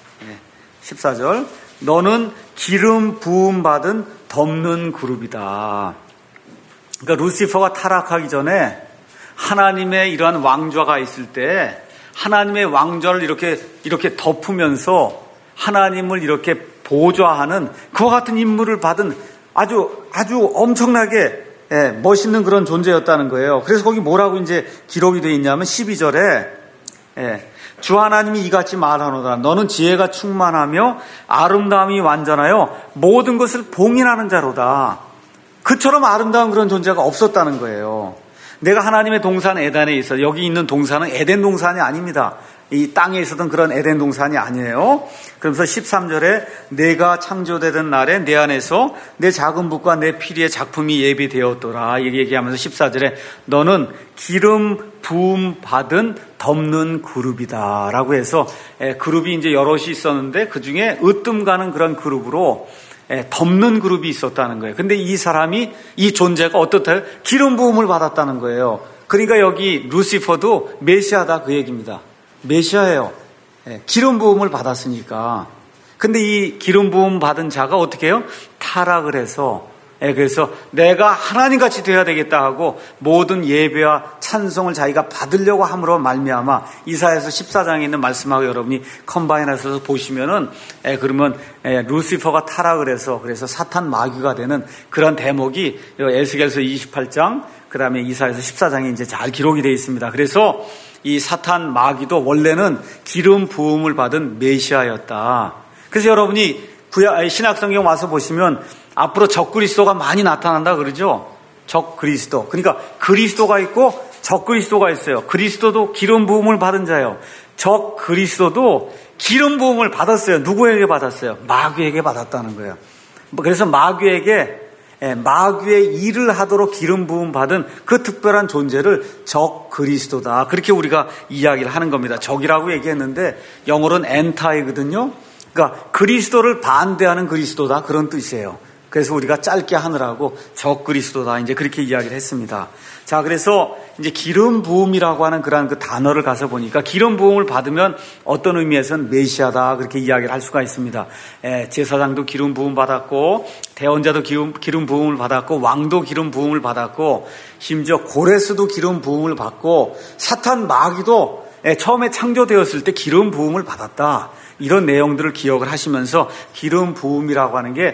[SPEAKER 1] 십사 절. 너는 기름 부음 받은 덮는 그룹이다. 그러니까 루시퍼가 타락하기 전에 하나님의 이러한 왕좌가 있을 때 하나님의 왕좌를 이렇게 이렇게 덮으면서 하나님을 이렇게 보좌하는 그와 같은 임무를 받은 아주 아주 엄청나게 예, 멋있는 그런 존재였다는 거예요. 그래서 거기 뭐라고 이제 기록이 되어 있냐면 십이 절에 예, 주 하나님이 이같이 말하노라. 너는 지혜가 충만하며 아름다움이 완전하여 모든 것을 봉인하는 자로다. 그처럼 아름다운 그런 존재가 없었다는 거예요. 내가 하나님의 동산 에덴에 있어. 여기 있는 동산은 에덴 동산이 아닙니다. 이 땅에 있었던 그런 에덴 동산이 아니에요. 그러면서 십삼 절에 내가 창조되던 날에 내 안에서 내 작은 붓과 내 피리의 작품이 예비되었더라 얘기하면서 십사 절에 너는 기름 부음 받은 덮는 그룹이다 라고 해서 그룹이 이제 여럿이 있었는데 그 중에 으뜸 가는 그런 그룹으로 덮는 그룹이 있었다는 거예요. 근데 이 사람이 이 존재가 어떻다요? 기름 부음을 받았다는 거예요. 그러니까 여기 루시퍼도 메시아다 그 얘기입니다. 메시아예요. 예, 기름 부음을 받았으니까. 근데 이 기름 부음 받은 자가 어떻게 해요? 타락을 해서, 예, 그래서 내가 하나님같이 되어야 되겠다 하고 모든 예배와 찬송을 자기가 받으려고 함으로 말미암아 이사야서 십사 장에 있는 말씀하고 여러분이 컴바인해서 보시면은, 예, 그러면 예, 루시퍼가 타락을 해서 그래서 사탄 마귀가 되는 그런 대목이 에스겔서 이십팔 장, 그 다음에 이사야서 십사 장에 이제 잘 기록이 되어 있습니다. 그래서 이 사탄 마귀도 원래는 기름 부음을 받은 메시아였다. 그래서 여러분이 구약 신약성경 와서 보시면 앞으로 적그리스도가 많이 나타난다 그러죠. 적그리스도. 그러니까 그리스도가 있고 적그리스도가 있어요. 그리스도도 기름 부음을 받은 자예요. 적그리스도도 기름 부음을 받았어요. 누구에게 받았어요? 마귀에게 받았다는 거예요. 그래서 마귀에게 마귀의 일을 하도록 기름 부음 받은 그 특별한 존재를 적그리스도다. 그렇게 우리가 이야기를 하는 겁니다. 적이라고 얘기했는데 영어로는 엔타이거든요. 그러니까 그리스도를 반대하는 그리스도다, 그런 뜻이에요. 그래서 우리가 짧게 하느라고 적그리스도다, 이제 그렇게 이야기를 했습니다. 자, 그래서 이제 기름 부음이라고 하는 그런 그 단어를 가서 보니까 기름 부음을 받으면 어떤 의미에서는 메시아다, 그렇게 이야기를 할 수가 있습니다. 에, 제사장도 기름 부음 받았고, 대언자도 기름, 기름 부음을 받았고, 왕도 기름 부음을 받았고, 심지어 고레스도 기름 부음을 받고, 사탄 마귀도 에, 처음에 창조되었을 때 기름 부음을 받았다. 이런 내용들을 기억을 하시면서 기름 부음이라고 하는 게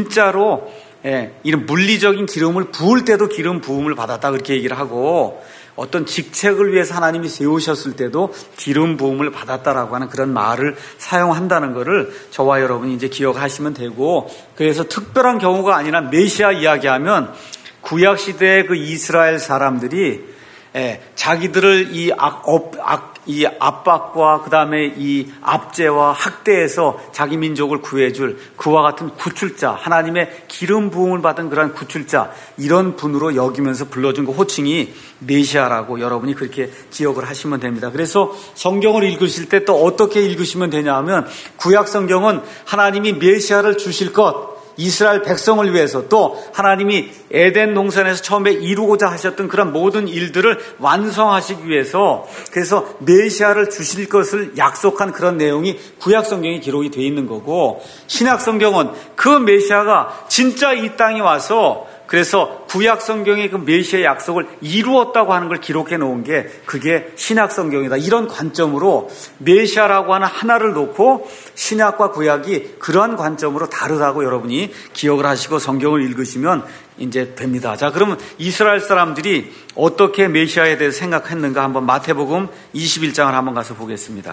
[SPEAKER 1] 진짜로, 예, 이런 물리적인 기름을 부을 때도 기름 부음을 받았다, 그렇게 얘기를 하고, 어떤 직책을 위해서 하나님이 세우셨을 때도 기름 부음을 받았다라고 하는 그런 말을 사용한다는 것을 저와 여러분이 이제 기억하시면 되고, 그래서 특별한 경우가 아니라 메시아 이야기하면 구약 시대의 그 이스라엘 사람들이, 예, 자기들을 이 악, 업, 악, 이 압박과 그 다음에 이 압제와 학대에서 자기 민족을 구해줄 그와 같은 구출자, 하나님의 기름 부음을 받은 그런 구출자, 이런 분으로 여기면서 불러준 그 호칭이 메시아라고 여러분이 그렇게 기억을 하시면 됩니다. 그래서 성경을 읽으실 때 또 어떻게 읽으시면 되냐 하면, 구약 성경은 하나님이 메시아를 주실 것, 이스라엘 백성을 위해서, 또 하나님이 에덴 동산에서 처음에 이루고자 하셨던 그런 모든 일들을 완성하시기 위해서, 그래서 메시아를 주실 것을 약속한 그런 내용이 구약 성경에 기록이 되어 있는 거고, 신약 성경은 그 메시아가 진짜 이 땅에 와서 그래서 구약 성경의 그 메시아의 약속을 이루었다고 하는 걸 기록해 놓은 게 그게 신약 성경이다. 이런 관점으로 메시아라고 하는 하나를 놓고 신약과 구약이 그러한 관점으로 다르다고 여러분이 기억을 하시고 성경을 읽으시면 이제 됩니다. 자, 그러면 이스라엘 사람들이 어떻게 메시아에 대해서 생각했는가 한번 마태복음 이십일 장을 한번 가서 보겠습니다.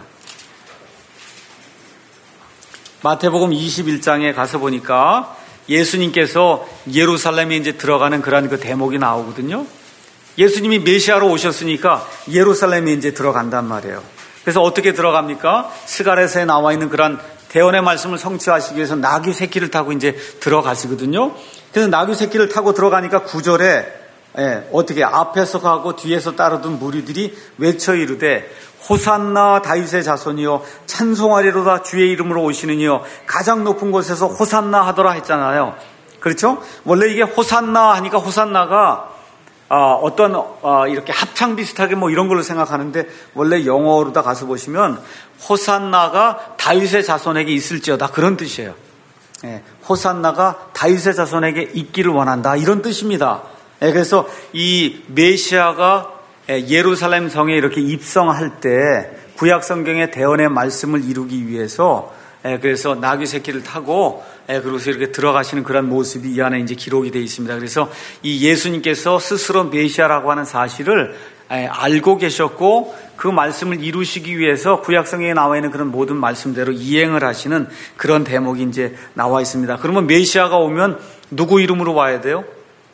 [SPEAKER 1] 마태복음 이십일 장에 가서 보니까 예수님께서 예루살렘에 이제 들어가는 그런 그 대목이 나오거든요. 예수님이 메시아로 오셨으니까 예루살렘에 이제 들어간단 말이에요. 그래서 어떻게 들어갑니까? 스가랴서에 나와 있는 그런 대언의 말씀을 성취하시기 위해서 나귀 새끼를 타고 이제 들어가시거든요. 그래서 나귀 새끼를 타고 들어가니까 구 절에 예, 어떻게 앞에서 가고 뒤에서 따르던 무리들이 외쳐 이르되 호산나 다윗의 자손이여 찬송하리로다 주의 이름으로 오시느니여 가장 높은 곳에서 호산나 하더라 했잖아요. 그렇죠? 원래 이게 호산나 하니까 호산나가 어, 어떤 어, 이렇게 합창 비슷하게 뭐 이런 걸로 생각하는데, 원래 영어로다 가서 보시면 호산나가 다윗의 자손에게 있을지어다, 그런 뜻이에요. 예, 호산나가 다윗의 자손에게 있기를 원한다, 이런 뜻입니다. 예, 그래서 이 메시아가 예루살렘 성에 이렇게 입성할 때 구약 성경의 대언의 말씀을 이루기 위해서 그래서 나귀 새끼를 타고 그래서 이렇게 들어가시는 그런 모습이 이 안에 이제 기록이 되어 있습니다. 그래서 이 예수님께서 스스로 메시아라고 하는 사실을 알고 계셨고 그 말씀을 이루시기 위해서 구약 성경에 나와 있는 그런 모든 말씀대로 이행을 하시는 그런 대목이 이제 나와 있습니다. 그러면 메시아가 오면 누구 이름으로 와야 돼요?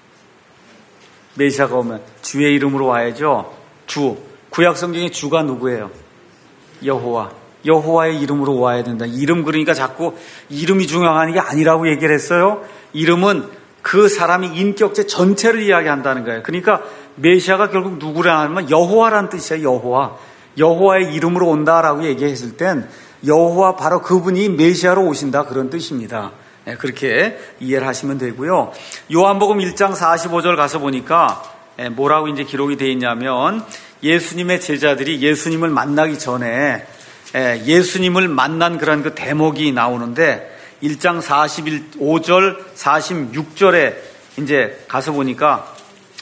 [SPEAKER 1] 메시아가 오면 주의 이름으로 와야죠. 주. 구약 성경의 주가 누구예요? 여호와. 여호와의 이름으로 와야 된다. 이름, 그러니까 자꾸 이름이 중요한 게 아니라고 얘기를 했어요. 이름은 그 사람이 인격체 전체를 이야기한다는 거예요. 그러니까 메시아가 결국 누구라 하면 여호와라는 뜻이에요. 여호와. 여호와의 이름으로 온다라고 얘기했을 땐 여호와, 바로 그분이 메시아로 오신다, 그런 뜻입니다. 네, 그렇게 이해를 하시면 되고요. 요한복음 일 장 사십오 절 가서 보니까 뭐라고 이제 기록이 되어 있냐면, 예수님의 제자들이 예수님을 만나기 전에 예수님을 만난 그런 그 대목이 나오는데 일 장 사십오 절 사십육 절에 이제 가서 보니까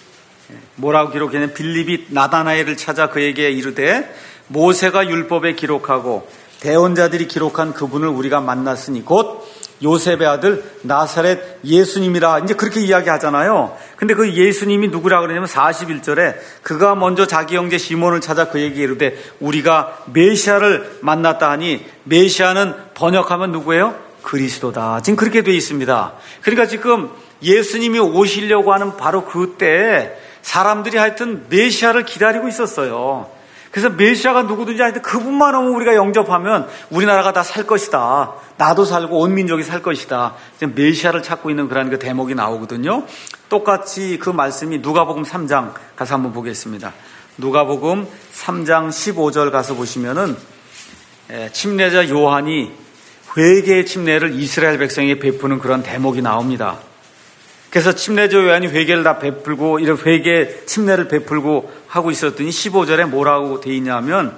[SPEAKER 1] 뭐라고 기록했냐면 빌립이 나다나엘을 찾아 그에게 이르되 모세가 율법에 기록하고 대언자들이 기록한 그분을 우리가 만났으니 곧 요셉의 아들 나사렛 예수님이라 이제 그렇게 이야기하잖아요. 근데 그 예수님이 누구라 그러냐면 사십일 절에 그가 먼저 자기 형제 시몬을 찾아 그에게 이르되 우리가 메시아를 만났다 하니 메시아는 번역하면 누구예요? 그리스도다. 지금 그렇게 돼 있습니다. 그러니까 지금 예수님이 오시려고 하는 바로 그때 사람들이 하여튼 메시아를 기다리고 있었어요. 그래서 메시아가 누구든지 하여튼 그분만 오면 우리가 영접하면 우리나라가 다 살 것이다. 나도 살고 온 민족이 살 것이다. 지금 메시아를 찾고 있는 그런 그 대목이 나오거든요. 똑같이 그 말씀이 누가복음 삼 장 가서 한번 보겠습니다. 누가복음 삼 장 십오 절 가서 보시면은 침례자 요한이 회개의 침례를 이스라엘 백성에게 베푸는 그런 대목이 나옵니다. 그래서 침례자 요한이 회개를 다 베풀고 이런 회개 침례를 베풀고 하고 있었더니 십오 절에 뭐라고 돼 있냐면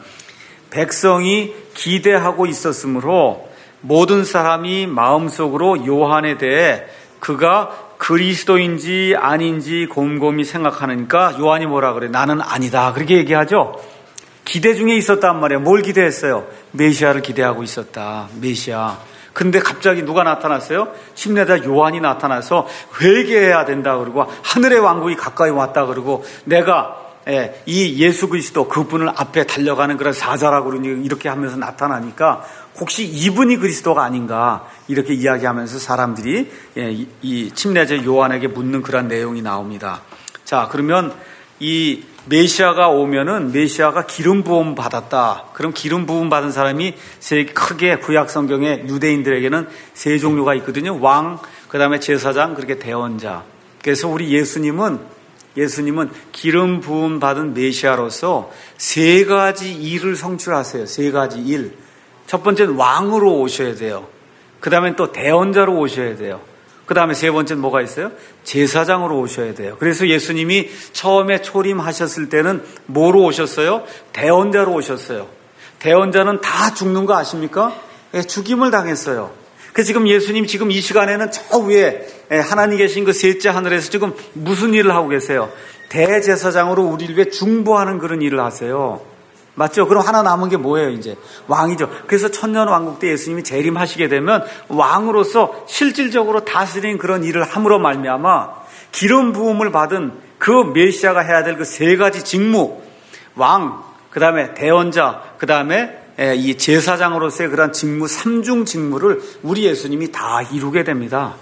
[SPEAKER 1] 백성이 기대하고 있었으므로 모든 사람이 마음속으로 요한에 대해 그가 그리스도인지 아닌지 곰곰이 생각하니까 요한이 뭐라 그래? 나는 아니다. 그렇게 얘기하죠. 기대 중에 있었단 말이에요. 뭘 기대했어요? 메시아를 기대하고 있었다. 메시아. 근데 갑자기 누가 나타났어요? 침례자 요한이 나타나서 회개해야 된다 그러고 하늘의 왕국이 가까이 왔다 그러고 내가 예, 이 예수 그리스도 그분을 앞에 달려가는 그런 사자라고 이렇게 하면서 나타나니까 혹시 이분이 그리스도가 아닌가 이렇게 이야기하면서 사람들이 예, 이, 이 침례자 요한에게 묻는 그런 내용이 나옵니다. 자, 그러면 이 메시아가 오면은 메시아가 기름 부음 받았다. 그럼 기름 부음 받은 사람이 세 크게 구약 성경에 유대인들에게는 세 종류가 있거든요. 왕, 그다음에 제사장, 그렇게 대언자. 그래서 우리 예수님은 예수님은 기름 부음 받은 메시아로서 세 가지 일을 성취하세요. 세 가지 일. 첫 번째는 왕으로 오셔야 돼요. 그다음에 또 대언자로 오셔야 돼요. 그 다음에 세 번째는 뭐가 있어요? 제사장으로 오셔야 돼요. 그래서 예수님이 처음에 초림하셨을 때는 뭐로 오셨어요? 대언자로 오셨어요. 대언자는 다 죽는 거 아십니까? 예, 죽임을 당했어요. 그래서 지금 예수님 지금 이 시간에는 저 위에 하나님 계신 그 셋째 하늘에서 지금 무슨 일을 하고 계세요? 대제사장으로 우리를 위해 중보하는 그런 일을 하세요. 맞죠? 그럼 하나 남은 게 뭐예요, 이제? 왕이죠. 그래서 천년왕국 때 예수님이 재림하시게 되면 왕으로서 실질적으로 다스리는 그런 일을 함으로 말미암아 기름 부음을 받은 그 메시아가 해야 될 그 세 가지 직무, 왕, 그 다음에 대언자, 그 다음에 이 제사장으로서의 그런 직무, 삼중 직무를 우리 예수님이 다 이루게 됩니다.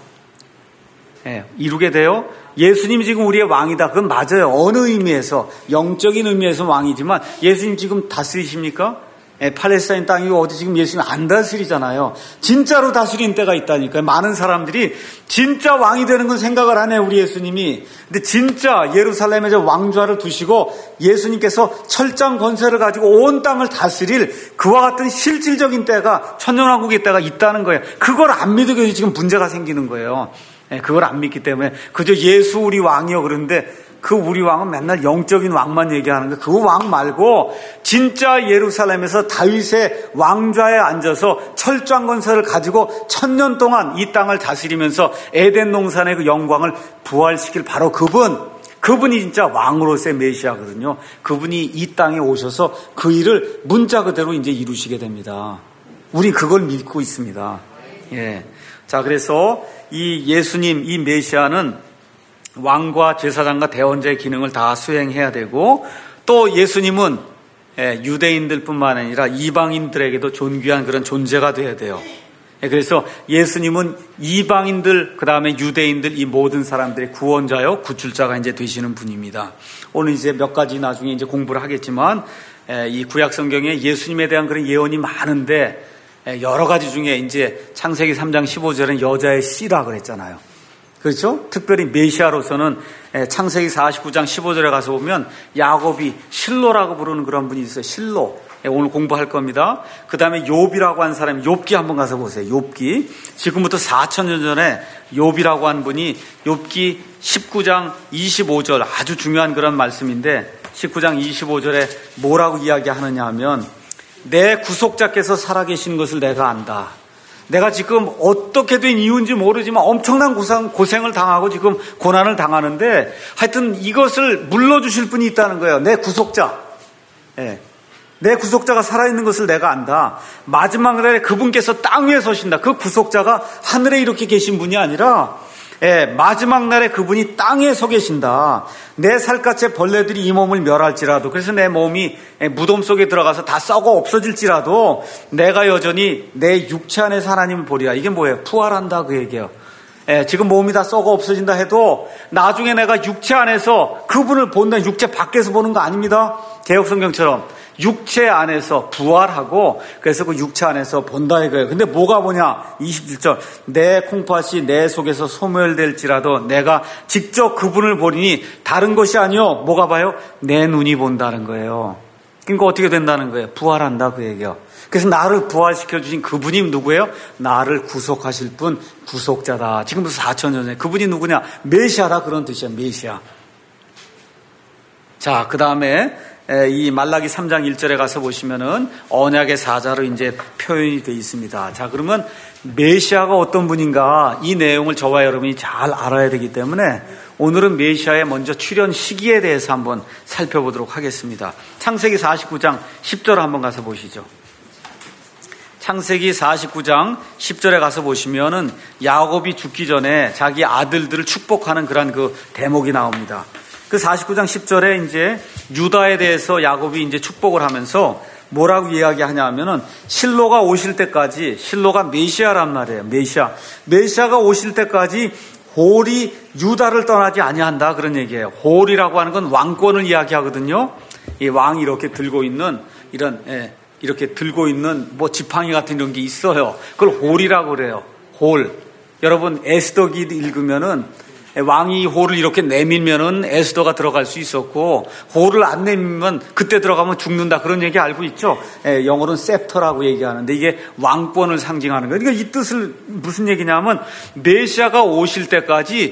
[SPEAKER 1] 예, 이루게 돼요. 예수님이 지금 우리의 왕이다. 그건 맞아요. 어느 의미에서, 영적인 의미에서 왕이지만 예수님 지금 다스리십니까? 예, 팔레스타인 땅이고 어디 지금 예수님 안 다스리잖아요. 진짜로 다스리는 때가 있다니까요. 많은 사람들이 진짜 왕이 되는 건 생각을 안 해요, 우리 예수님이. 근데 진짜 예루살렘에 왕좌를 두시고 예수님께서 철장 권세를 가지고 온 땅을 다스릴 그와 같은 실질적인 때가 천년왕국의 때가 있다는 거예요. 그걸 안 믿으게 지금 문제가 생기는 거예요. 그걸 안 믿기 때문에 그저 예수 우리 왕이요 그런데 그 우리 왕은 맨날 영적인 왕만 얘기하는 거예요. 그 왕 말고 진짜 예루살렘에서 다윗의 왕좌에 앉아서 철장 권세를 가지고 천년 동안 이 땅을 다스리면서 에덴 동산의 그 영광을 부활시킬 바로 그분, 그분이 진짜 왕으로서의 메시아거든요. 그분이 이 땅에 오셔서 그 일을 문자 그대로 이제 이루시게 됩니다. 우리 그걸 믿고 있습니다. 예. 자, 그래서 이 예수님, 이 메시아는 왕과 제사장과 대언자의 기능을 다 수행해야 되고 또 예수님은 유대인들 뿐만 아니라 이방인들에게도 존귀한 그런 존재가 되어야 돼요. 그래서 예수님은 이방인들, 그 다음에 유대인들, 이 모든 사람들의 구원자요, 구출자가 이제 되시는 분입니다. 오늘 이제 몇 가지 나중에 이제 공부를 하겠지만 이 구약 성경에 예수님에 대한 그런 예언이 많은데 여러 가지 중에 이제 창세기 삼 장 십오 절은 여자의 씨라 그랬잖아요. 그렇죠? 특별히 메시아로서는 창세기 사십구 장 십오 절에 가서 보면 야곱이 실로라고 부르는 그런 분이 있어요. 실로. 오늘 공부할 겁니다. 그 다음에 욥이라고 한 사람이 욥기 한번 가서 보세요. 욥기. 지금부터 사천 년 전에 욥이라고 한 분이 욥기 십구 장 이십오 절 아주 중요한 그런 말씀인데 십구 장 이십오 절에 뭐라고 이야기하느냐 하면 내 구속자께서 살아계신 것을 내가 안다. 내가 지금 어떻게 된 이유인지 모르지만 엄청난 고생, 고생을 당하고 지금 고난을 당하는데 하여튼 이것을 물러주실 분이 있다는 거예요. 내 구속자. 예. 내 구속자가 살아있는 것을 내가 안다. 마지막 날에 그분께서 땅 위에 서신다. 그 구속자가 하늘에 이렇게 계신 분이 아니라 예, 마지막 날에 그분이 땅에 서 계신다. 내 살갗의 벌레들이 이 몸을 멸할지라도, 그래서 내 몸이 무덤 속에 들어가서 다 썩어 없어질지라도 내가 여전히 내 육체 안에서 하나님을 보리라. 이게 뭐예요? 부활한다 그 얘기예요. 예, 지금 몸이 다 썩어 없어진다 해도 나중에 내가 육체 안에서 그분을 본다. 육체 밖에서 보는 거 아닙니다. 개혁성경처럼 육체 안에서 부활하고 그래서 그 육체 안에서 본다 이거예요. 근데 뭐가 뭐냐? 이십칠 절 내 콩팥이 내 속에서 소멸될지라도 내가 직접 그분을 보리니 다른 것이 아니요. 뭐가 봐요? 내 눈이 본다는 거예요. 그러니까 어떻게 된다는 거예요? 부활한다 그 얘기예요. 그래서 나를 부활시켜 주신 그분이 누구예요? 나를 구속하실 분, 구속자다. 지금부터 사천 년 전에 그분이 누구냐? 메시아다 그런 뜻이야. 메시아. 자, 그 다음에 이 말라기 삼 장 일 절에 가서 보시면은 언약의 사자로 이제 표현이 되어 있습니다. 자, 그러면 메시아가 어떤 분인가 이 내용을 저와 여러분이 잘 알아야 되기 때문에 오늘은 메시아의 먼저 출현 시기에 대해서 한번 살펴보도록 하겠습니다. 창세기 사십구 장 십 절 한번 가서 보시죠. 창세기 사십구 장 십 절에 가서 보시면은 야곱이 죽기 전에 자기 아들들을 축복하는 그런 그 대목이 나옵니다. 그 사십구 장 십 절에 이제 유다에 대해서 야곱이 이제 축복을 하면서 뭐라고 이야기하냐 하면은 실로가 오실 때까지, 실로가 메시아란 말이에요. 메시아. 메시아가 오실 때까지 홀이 유다를 떠나지 아니한다 그런 얘기예요. 홀이라고 하는 건 왕권을 이야기하거든요. 이 왕이 이렇게 들고 있는 이런 예, 이렇게 들고 있는 뭐 지팡이 같은 이런 게 있어요. 그걸 홀이라고 그래요. 홀. 여러분 에스더기 읽으면은 왕이 홀을 이렇게 내밀면은 에스더가 들어갈 수 있었고 홀을 안 내밀면 그때 들어가면 죽는다 그런 얘기 알고 있죠. 예, 영어로는 셉터라고 얘기하는데 이게 왕권을 상징하는 거예요. 그러니까 이 뜻을 무슨 얘기냐면 메시아가 오실 때까지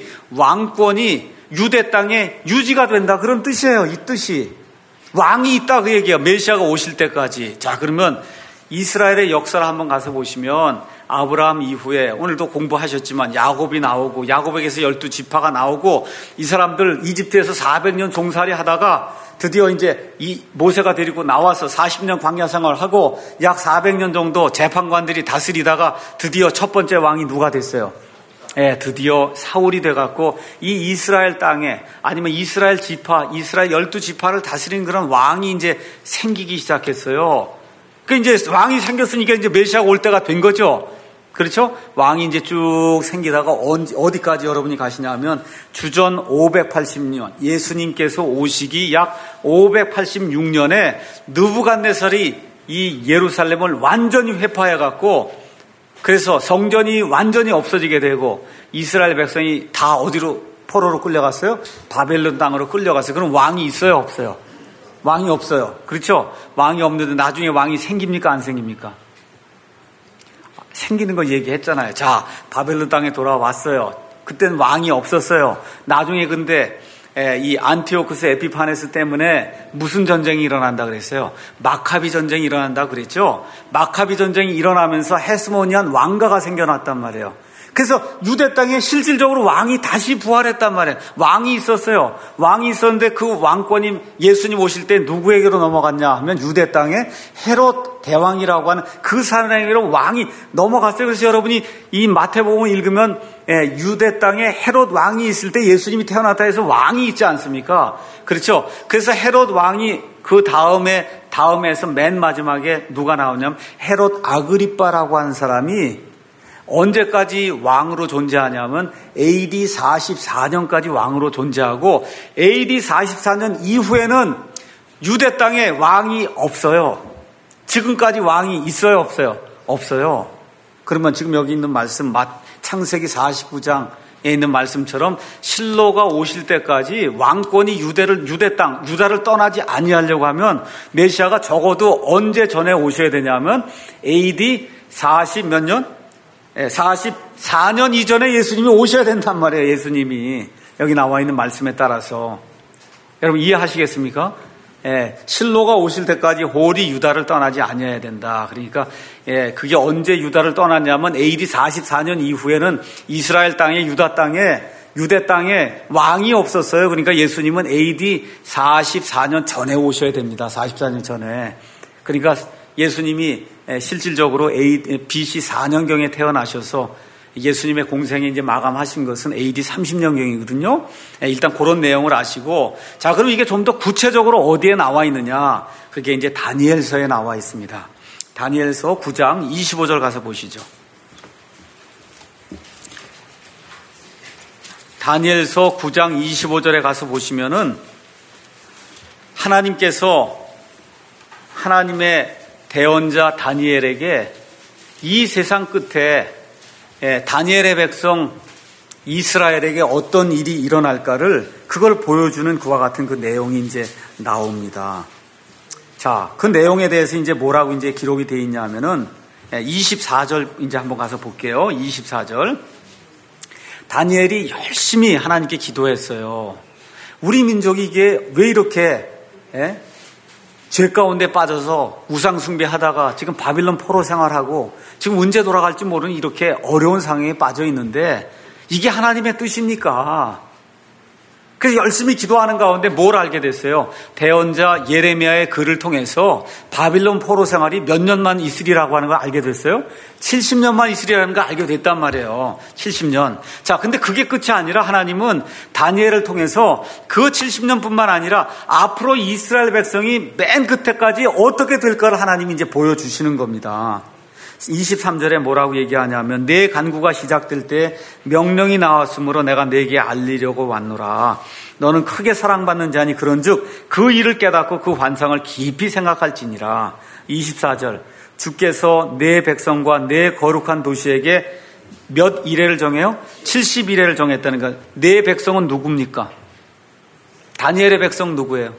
[SPEAKER 1] 왕권이 유대 땅에 유지가 된다 그런 뜻이에요. 이 뜻이 왕이 있다 그 얘기예요. 메시아가 오실 때까지. 자, 그러면 이스라엘의 역사를 한번 가서 보시면 아브라함 이후에 오늘도 공부하셨지만 야곱이 나오고 야곱에게서 열두 지파가 나오고 이 사람들 이집트에서 사백 년 종살이 하다가 드디어 이제 이 모세가 데리고 나와서 사십 년 광야 생활을 하고 약 사백 년 정도 재판관들이 다스리다가 드디어 첫 번째 왕이 누가 됐어요? 예, 드디어 사울이 돼갖고 이 이스라엘 땅에 아니면 이스라엘 지파, 이스라엘 열두 지파를 다스리는 그런 왕이 이제 생기기 시작했어요. 그 이제 왕이 생겼으니까 이제 메시아가 올 때가 된 거죠. 그렇죠? 왕이 이제 쭉 생기다가 어디까지 여러분이 가시냐 하면 주전 오백팔십 년 예수님께서 오시기 약 오백팔십육 년에 느부갓네살이 이 예루살렘을 완전히 회파해 갖고 그래서 성전이 완전히 없어지게 되고 이스라엘 백성이 다 어디로 포로로 끌려갔어요? 바벨론 땅으로 끌려갔어요. 그럼 왕이 있어요? 없어요? 왕이 없어요. 그렇죠? 왕이 없는데 나중에 왕이 생깁니까? 안 생깁니까? 생기는 거 얘기했잖아요. 자, 바벨론 땅에 돌아왔어요. 그때는 왕이 없었어요. 나중에 근데 이 안티오쿠스 에피파네스 때문에 무슨 전쟁이 일어난다 그랬어요? 마카비 전쟁이 일어난다 그랬죠? 마카비 전쟁이 일어나면서 헤스모니안 왕가가 생겨났단 말이에요. 그래서 유대 땅에 실질적으로 왕이 다시 부활했단 말이에요. 왕이 있었어요. 왕이 있었는데 그 왕권이 예수님 오실 때 누구에게로 넘어갔냐 하면 유대 땅에 헤롯 대왕이라고 하는 그 사람에게로 왕이 넘어갔어요. 그래서 여러분이 이 마태복음을 읽으면 유대 땅에 헤롯 왕이 있을 때 예수님이 태어났다 해서 왕이 있지 않습니까? 그렇죠. 그래서 헤롯 왕이 그 다음에 다음에서 맨 마지막에 누가 나오냐면 헤롯 아그리빠라고 하는 사람이 언제까지 왕으로 존재하냐면 에이디 사십사 년까지 왕으로 존재하고 에이디 사십사 년 이후에는 유대 땅에 왕이 없어요. 지금까지 왕이 있어요? 없어요? 없어요. 그러면 지금 여기 있는 말씀 창세기 사십구 장에 있는 말씀처럼 실로가 오실 때까지 왕권이 유대를 유대 땅 유다를 떠나지 아니하려고 하면 메시아가 적어도 언제 전에 오셔야 되냐면 에이디 사십 몇 년? 사십사 년 이전에 예수님이 오셔야 된단 말이에요. 예수님이 여기 나와 있는 말씀에 따라서 여러분 이해하시겠습니까? 예, 실로가 오실 때까지 홀이 유다를 떠나지 아니어야 된다. 그러니까 예, 그게 언제 유다를 떠났냐면 에이디 사십사 년 이후에는 이스라엘 땅에 유다 땅에 유대 땅에 왕이 없었어요. 그러니까 예수님은 에이디 사십사 년 전에 오셔야 됩니다. 사십사 년 전에. 그러니까 예수님이 실질적으로 비씨 사 년경에 태어나셔서 예수님의 공생이 이제 마감하신 것은 에이디 삼십 년경이거든요. 일단 그런 내용을 아시고, 자, 그럼 이게 좀 더 구체적으로 어디에 나와 있느냐? 그게 이제 다니엘서에 나와 있습니다. 다니엘서 구 장 이십오 절 가서 보시죠. 다니엘서 구 장 이십오 절에 가서 보시면은 하나님께서 하나님의 대언자 다니엘에게 이 세상 끝에 예, 다니엘의 백성 이스라엘에게 어떤 일이 일어날까를 그걸 보여주는 그와 같은 그 내용이 이제 나옵니다. 자, 그 내용에 대해서 이제 뭐라고 이제 기록이 되어 있냐 하면은 이십사 절 이제 한번 가서 볼게요. 이십사 절. 다니엘이 열심히 하나님께 기도했어요. 우리 민족이 이게 왜 이렇게 예? 죄 가운데 빠져서 우상 숭배하다가 지금 바빌론 포로 생활하고 지금 언제 돌아갈지 모르는 이렇게 어려운 상황에 빠져 있는데 이게 하나님의 뜻입니까? 그래서 열심히 기도하는 가운데 뭘 알게 됐어요? 대언자 예레미야의 글을 통해서 바빌론 포로 생활이 몇 년만 있으리라고 하는 걸 알게 됐어요? 칠십 년만 있으리라는 걸 알게 됐단 말이에요. 칠십 년. 자, 근데 그게 끝이 아니라 하나님은 다니엘을 통해서 그 칠십 년뿐만 아니라 앞으로 이스라엘 백성이 맨 끝에까지 어떻게 될까를 하나님이 이제 보여주시는 겁니다. 이십삼 절에 뭐라고 얘기하냐면 내 간구가 시작될 때 명령이 나왔으므로 내가 네게 알리려고 왔노라. 너는 크게 사랑받는 자니 그런즉 그 일을 깨닫고 그 환상을 깊이 생각할지니라. 이십사 절 주께서 내 백성과 내 거룩한 도시에게 몇 이래를 정해요? 칠십 이래를 정했다는 거예요. 내 백성은 누굽니까? 다니엘의 백성 누구예요?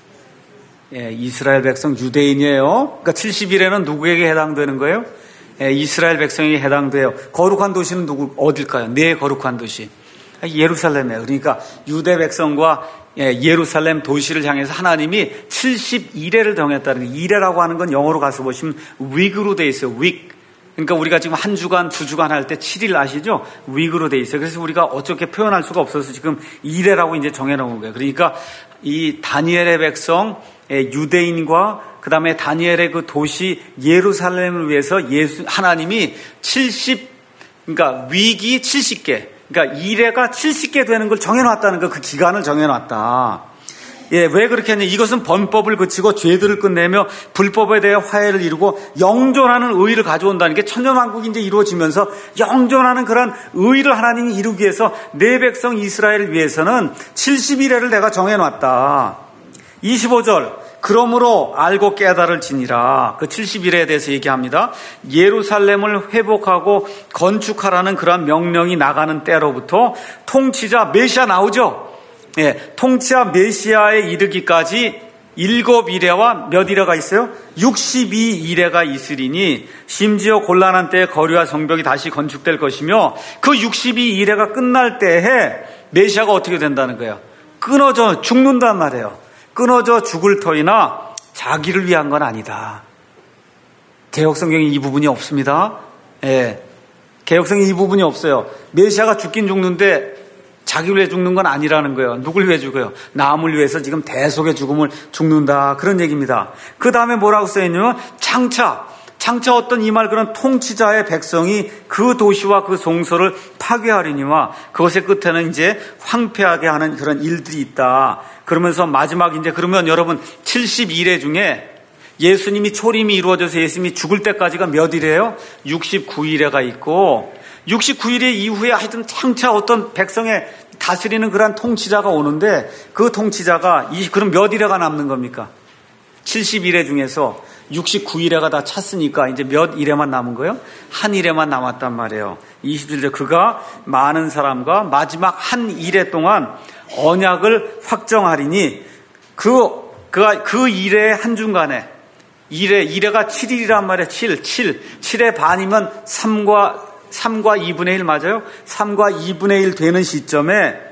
[SPEAKER 1] 예, 이스라엘 백성 유대인이에요. 그러니까 칠십 이래는 누구에게 해당되는 거예요? 예, 이스라엘 백성에게 해당돼요. 거룩한 도시는 누구, 어딜까요? 네 거룩한 도시. 예루살렘이에요. 그러니까 유대 백성과 예, 예루살렘 도시를 향해서 하나님이 칠십 이래를 정했다는 거예요. 이래라고 하는 건 영어로 가서 보시면 week로 돼 있어요. week. 그러니까 우리가 지금 한 주간, 두 주간 할 때 칠 일 아시죠? week로 돼 있어요. 그래서 우리가 어떻게 표현할 수가 없어서 지금 이래라고 이제 정해놓은 거예요. 그러니까 이 다니엘의 백성, 유대인과 그 다음에 다니엘의 그 도시 예루살렘을 위해서 예수, 하나님이 칠십, 그러니까 위기 칠십 개, 그러니까 이래가 칠십 개 되는 걸 정해놨다는 거, 그 기간을 정해놨다. 예, 왜 그렇게 했냐? 이것은 번법을 그치고 죄들을 끝내며 불법에 대해 화해를 이루고 영존하는 의의를 가져온다는 게 천년왕국이 이제 이루어지면서 영존하는 그런 의의를 하나님이 이루기 위해서 내 백성 이스라엘을 위해서는 칠십 이래를 내가 정해놨다. 이십오 절. 그러므로 알고 깨달을지니라. 그 칠십 일에 대해서 얘기합니다. 예루살렘을 회복하고 건축하라는 그러한 명령이 나가는 때로부터 통치자 메시아 나오죠. 예, 통치자 메시아에 이르기까지 일곱 이래와 몇 이래가 있어요? 육십이 이래가 있으리니 심지어 곤란한 때에 거리와 성벽이 다시 건축될 것이며 그 육십이 이래가 끝날 때에 메시아가 어떻게 된다는 거예요? 끊어져 죽는단 말이에요. 끊어져 죽을 터이나 자기를 위한 건 아니다. 개혁성경에 이 부분이 없습니다. 예, 개혁성에 이 부분이 없어요. 메시아가 죽긴 죽는데 자기를 위해 죽는 건 아니라는 거예요. 누굴 위해 죽어요? 남을 위해서 지금 대속의 죽음을 죽는다. 그런 얘기입니다. 그 다음에 뭐라고 써있냐면 장차, 장차 어떤 이 말 그런 통치자의 백성이 그 도시와 그 성소를 파괴하리니와 그것의 끝에는 이제 황폐하게 하는 그런 일들이 있다. 그러면서 마지막 이제 그러면 여러분 칠십이 래 중에 예수님이 초림이 이루어져서 예수님이 죽을 때까지가 몇 일이에요? 육십구 일에가 있고 육십구 일 이후에 하여튼 장차 어떤 백성의 다스리는 그런 통치자가 오는데 그 통치자가 이 그럼 몇 일에가 남는 겁니까? 칠십일 회 중에서 육십구 일에가 다 찼으니까 이제 몇 일에만 남은 거예요? 한 일에만 남았단 말이에요. 이십칠 절 그가 많은 사람과 마지막 한 일회 동안 언약을 확정하리니 그 그가 그 일의 한 중간에 일회 일회가 칠 일이란 말이에요. 칠, 칠, 칠의 반이면 삼과 삼과 이분의 일 맞아요? 삼과 이분의 일 되는 시점에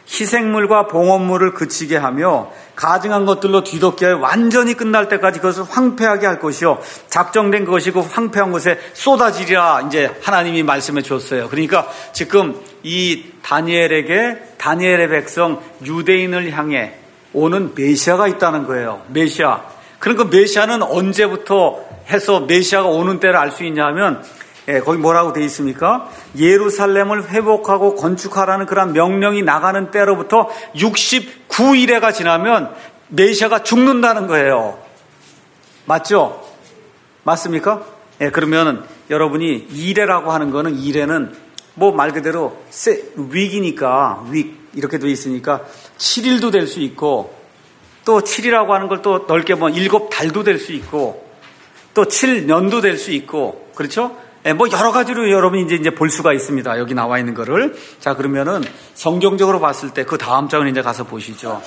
[SPEAKER 1] 희생물과 봉헌물을 그치게 하며 가증한 것들로 뒤덮게 하여 완전히 끝날 때까지 그것을 황폐하게 할 것이요 작정된 것이 그 황폐한 곳에 쏟아지리라 이제 하나님이 말씀해 줬어요. 그러니까 지금 이 다니엘에게 다니엘의 백성 유대인을 향해 오는 메시아가 있다는 거예요. 메시아. 그러니까 메시아는 언제부터 해서 메시아가 오는 때를 알 수 있냐 하면 예, 거기 뭐라고 되어 있습니까? 예루살렘을 회복하고 건축하라는 그런 명령이 나가는 때로부터 육십구 일회가 지나면 메시아가 죽는다는 거예요. 맞죠? 맞습니까? 예, 그러면 여러분이 일회라고 하는 거는 일회는 뭐 말 그대로 위기니까 위 이렇게 되어 있으니까 칠 일도 될 수 있고 또 칠 일이라고 하는 걸 또 넓게 보면 일곱 달도 될 수 있고 또 칠 년도 될 수 있고 그렇죠? 예, 뭐 여러 가지로 여러분이 이제 이제 볼 수가 있습니다. 여기 나와 있는 거를. 자, 그러면은 성경적으로 봤을 때 그 다음 장을 이제 가서 보시죠.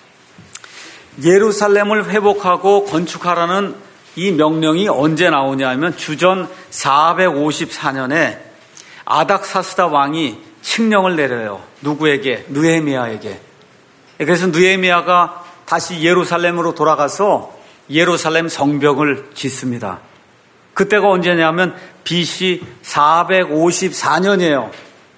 [SPEAKER 1] 예루살렘을 회복하고 건축하라는 이 명령이 언제 나오냐 하면 주전 사백오십사 년에 아닥사스다 왕이 칙령을 내려요. 누구에게? 느헤미야에게. 그래서 느헤미야가 다시 예루살렘으로 돌아가서 예루살렘 성벽을 짓습니다. 그때가 언제냐면 비씨 사백오십사 년이에요.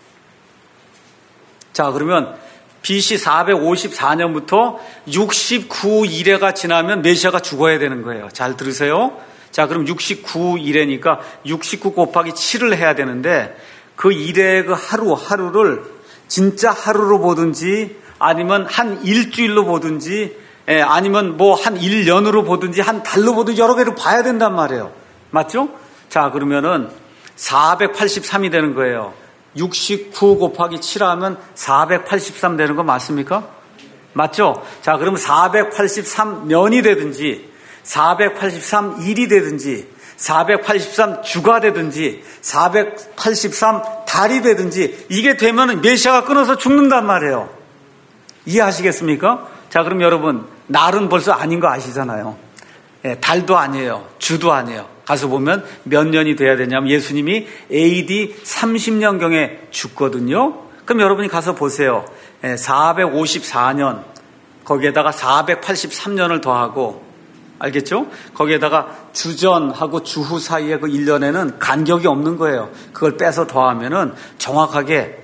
[SPEAKER 1] 자, 그러면 비씨 사백오십사 년부터 육십구 일회가 지나면 메시아가 죽어야 되는 거예요. 잘 들으세요. 자, 그럼 육십구 일회니까 육십구 곱하기 칠을 해야 되는데 그 일회의 그 하루 하루를 진짜 하루로 보든지 아니면 한 일주일로 보든지 예, 아니면 뭐 한 일 년으로 보든지 한 달로 보든지 여러 개로 봐야 된단 말이에요. 맞죠? 자, 그러면은 사백팔십삼이 되는 거예요. 육십구 곱하기 칠 하면 사백팔십삼 되는 거 맞습니까? 맞죠? 자, 그러면 사백팔십삼 년이 되든지 사백팔십삼 일이 되든지 사백팔십삼 주가 되든지 사백팔십삼 달이 되든지 이게 되면 메시아가 끊어서 죽는단 말이에요. 이해하시겠습니까? 자, 그럼 여러분 날은 벌써 아닌 거 아시잖아요. 예, 달도 아니에요. 주도 아니에요. 가서 보면 몇 년이 돼야 되냐면 예수님이 에이디 삼십 년경에 죽거든요. 그럼 여러분이 가서 보세요. 예, 사백오십사 년 거기에다가 사백팔십삼 년을 더하고 알겠죠? 거기에다가 주전하고 주후 사이에 그 일 년에는 간격이 없는 거예요. 그걸 빼서 더하면은 정확하게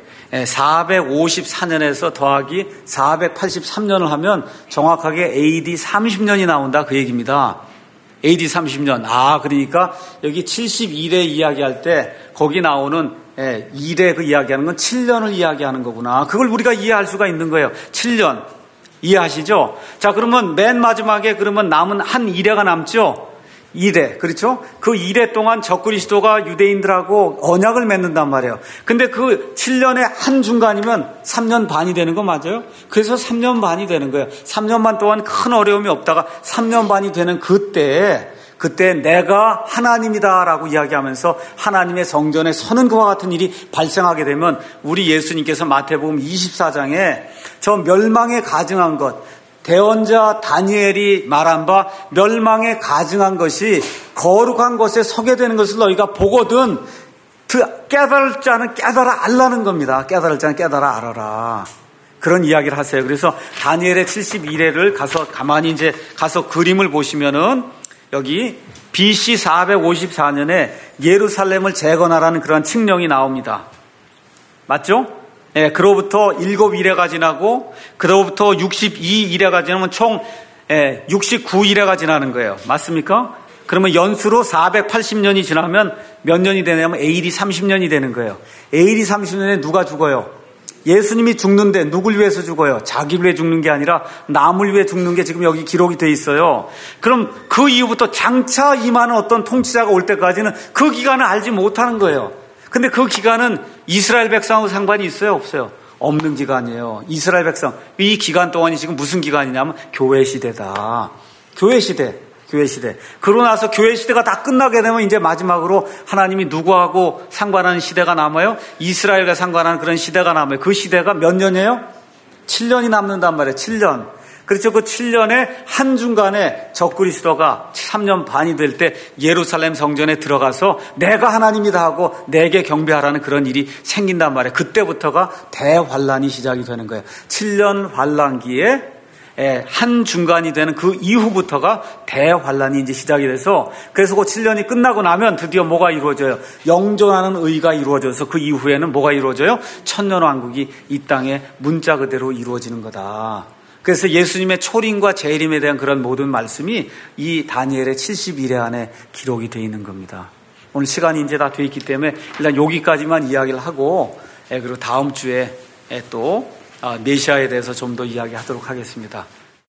[SPEAKER 1] 사백오십사 년에서 더하기 사백팔십삼 년을 하면 정확하게 에이디 삼십 년이 나온다 그 얘기입니다. 에이디 삼십 년. 아, 그러니까 여기 칠십일 회 이야기할 때 거기 나오는 일 회 그 이야기하는 건 칠 년을 이야기하는 거구나. 그걸 우리가 이해할 수가 있는 거예요. 칠 년. 이해하시죠? 자, 그러면 맨 마지막에 그러면 남은 한 일 회가 남죠? 일 회. 그렇죠? 그 일 회 동안 적그리스도가 유대인들하고 언약을 맺는단 말이에요. 근데 그 칠 년의 한 중간이면 삼 년 반이 되는 거 맞아요? 그래서 삼 년 반이 되는 거예요. 삼 년 반 동안 큰 어려움이 없다가 삼 년 반이 되는 그때 그때 내가 하나님이다라고 이야기하면서 하나님의 성전에 서는 것과 같은 일이 발생하게 되면 우리 예수님께서 마태복음 이십사 장에 저 멸망에 가증한 것 대언자 다니엘이 말한 바 멸망에 가증한 것이 거룩한 것에 서게 되는 것을 너희가 보거든 그 깨달을 자는 깨달아 알라는 겁니다. 깨달을 자는 깨달아 알아라. 그런 이야기를 하세요. 그래서 다니엘의 칠십일 회를 가서 가만히 이제 가서 그림을 보시면은 여기 비씨 사백오십사 년에 예루살렘을 재건하라는 그런 칙령이 나옵니다. 맞죠? 예, 그로부터 일곱 일회가 지나고 그로부터 육십이 일회가 지나면 총 예, 육십구 일회가 지나는 거예요. 맞습니까? 그러면 연수로 사백팔십 년이 지나면 몇 년이 되냐면 에이디 삼십 년이 되는 거예요. 에이디 삼십 년에 누가 죽어요? 예수님이 죽는데 누굴 위해서 죽어요? 자기를 위해 죽는 게 아니라 남을 위해 죽는 게 지금 여기 기록이 돼 있어요. 그럼 그 이후부터 장차 임하는 어떤 통치자가 올 때까지는 그 기간을 알지 못하는 거예요. 근데 그 기간은 이스라엘 백성하고 상관이 있어요? 없어요? 없는 기간이에요. 이스라엘 백성. 이 기간 동안이 지금 무슨 기간이냐면 교회 시대다. 교회 시대. 교회 시대. 그러고 나서 교회 시대가 다 끝나게 되면 이제 마지막으로 하나님이 누구하고 상관하는 시대가 남아요? 이스라엘과 상관하는 그런 시대가 남아요. 그 시대가 몇 년이에요? 칠 년이 남는단 말이에요. 칠 년. 그렇죠. 그 칠 년에 한중간에 적그리스도가 삼 년 반이 될 때 예루살렘 성전에 들어가서 내가 하나님이다 하고 내게 경배하라는 그런 일이 생긴단 말이에요. 그때부터가 대환란이 시작이 되는 거예요. 칠 년 환란기에 한중간이 되는 그 이후부터가 대환란이 이제 시작이 돼서, 그래서 그 칠 년이 끝나고 나면 드디어 뭐가 이루어져요? 영존하는 의가 이루어져서 그 이후에는 뭐가 이루어져요? 천년왕국이 이 땅에 문자 그대로 이루어지는 거다. 그래서 예수님의 초림과 재림에 대한 그런 모든 말씀이 이 다니엘의 칠십 일 회 안에 기록이 되어 있는 겁니다. 오늘 시간이 이제 다 되어 있기 때문에 일단 여기까지만 이야기를 하고, 그리고 다음 주에 또 메시아에 대해서 좀 더 이야기하도록 하겠습니다.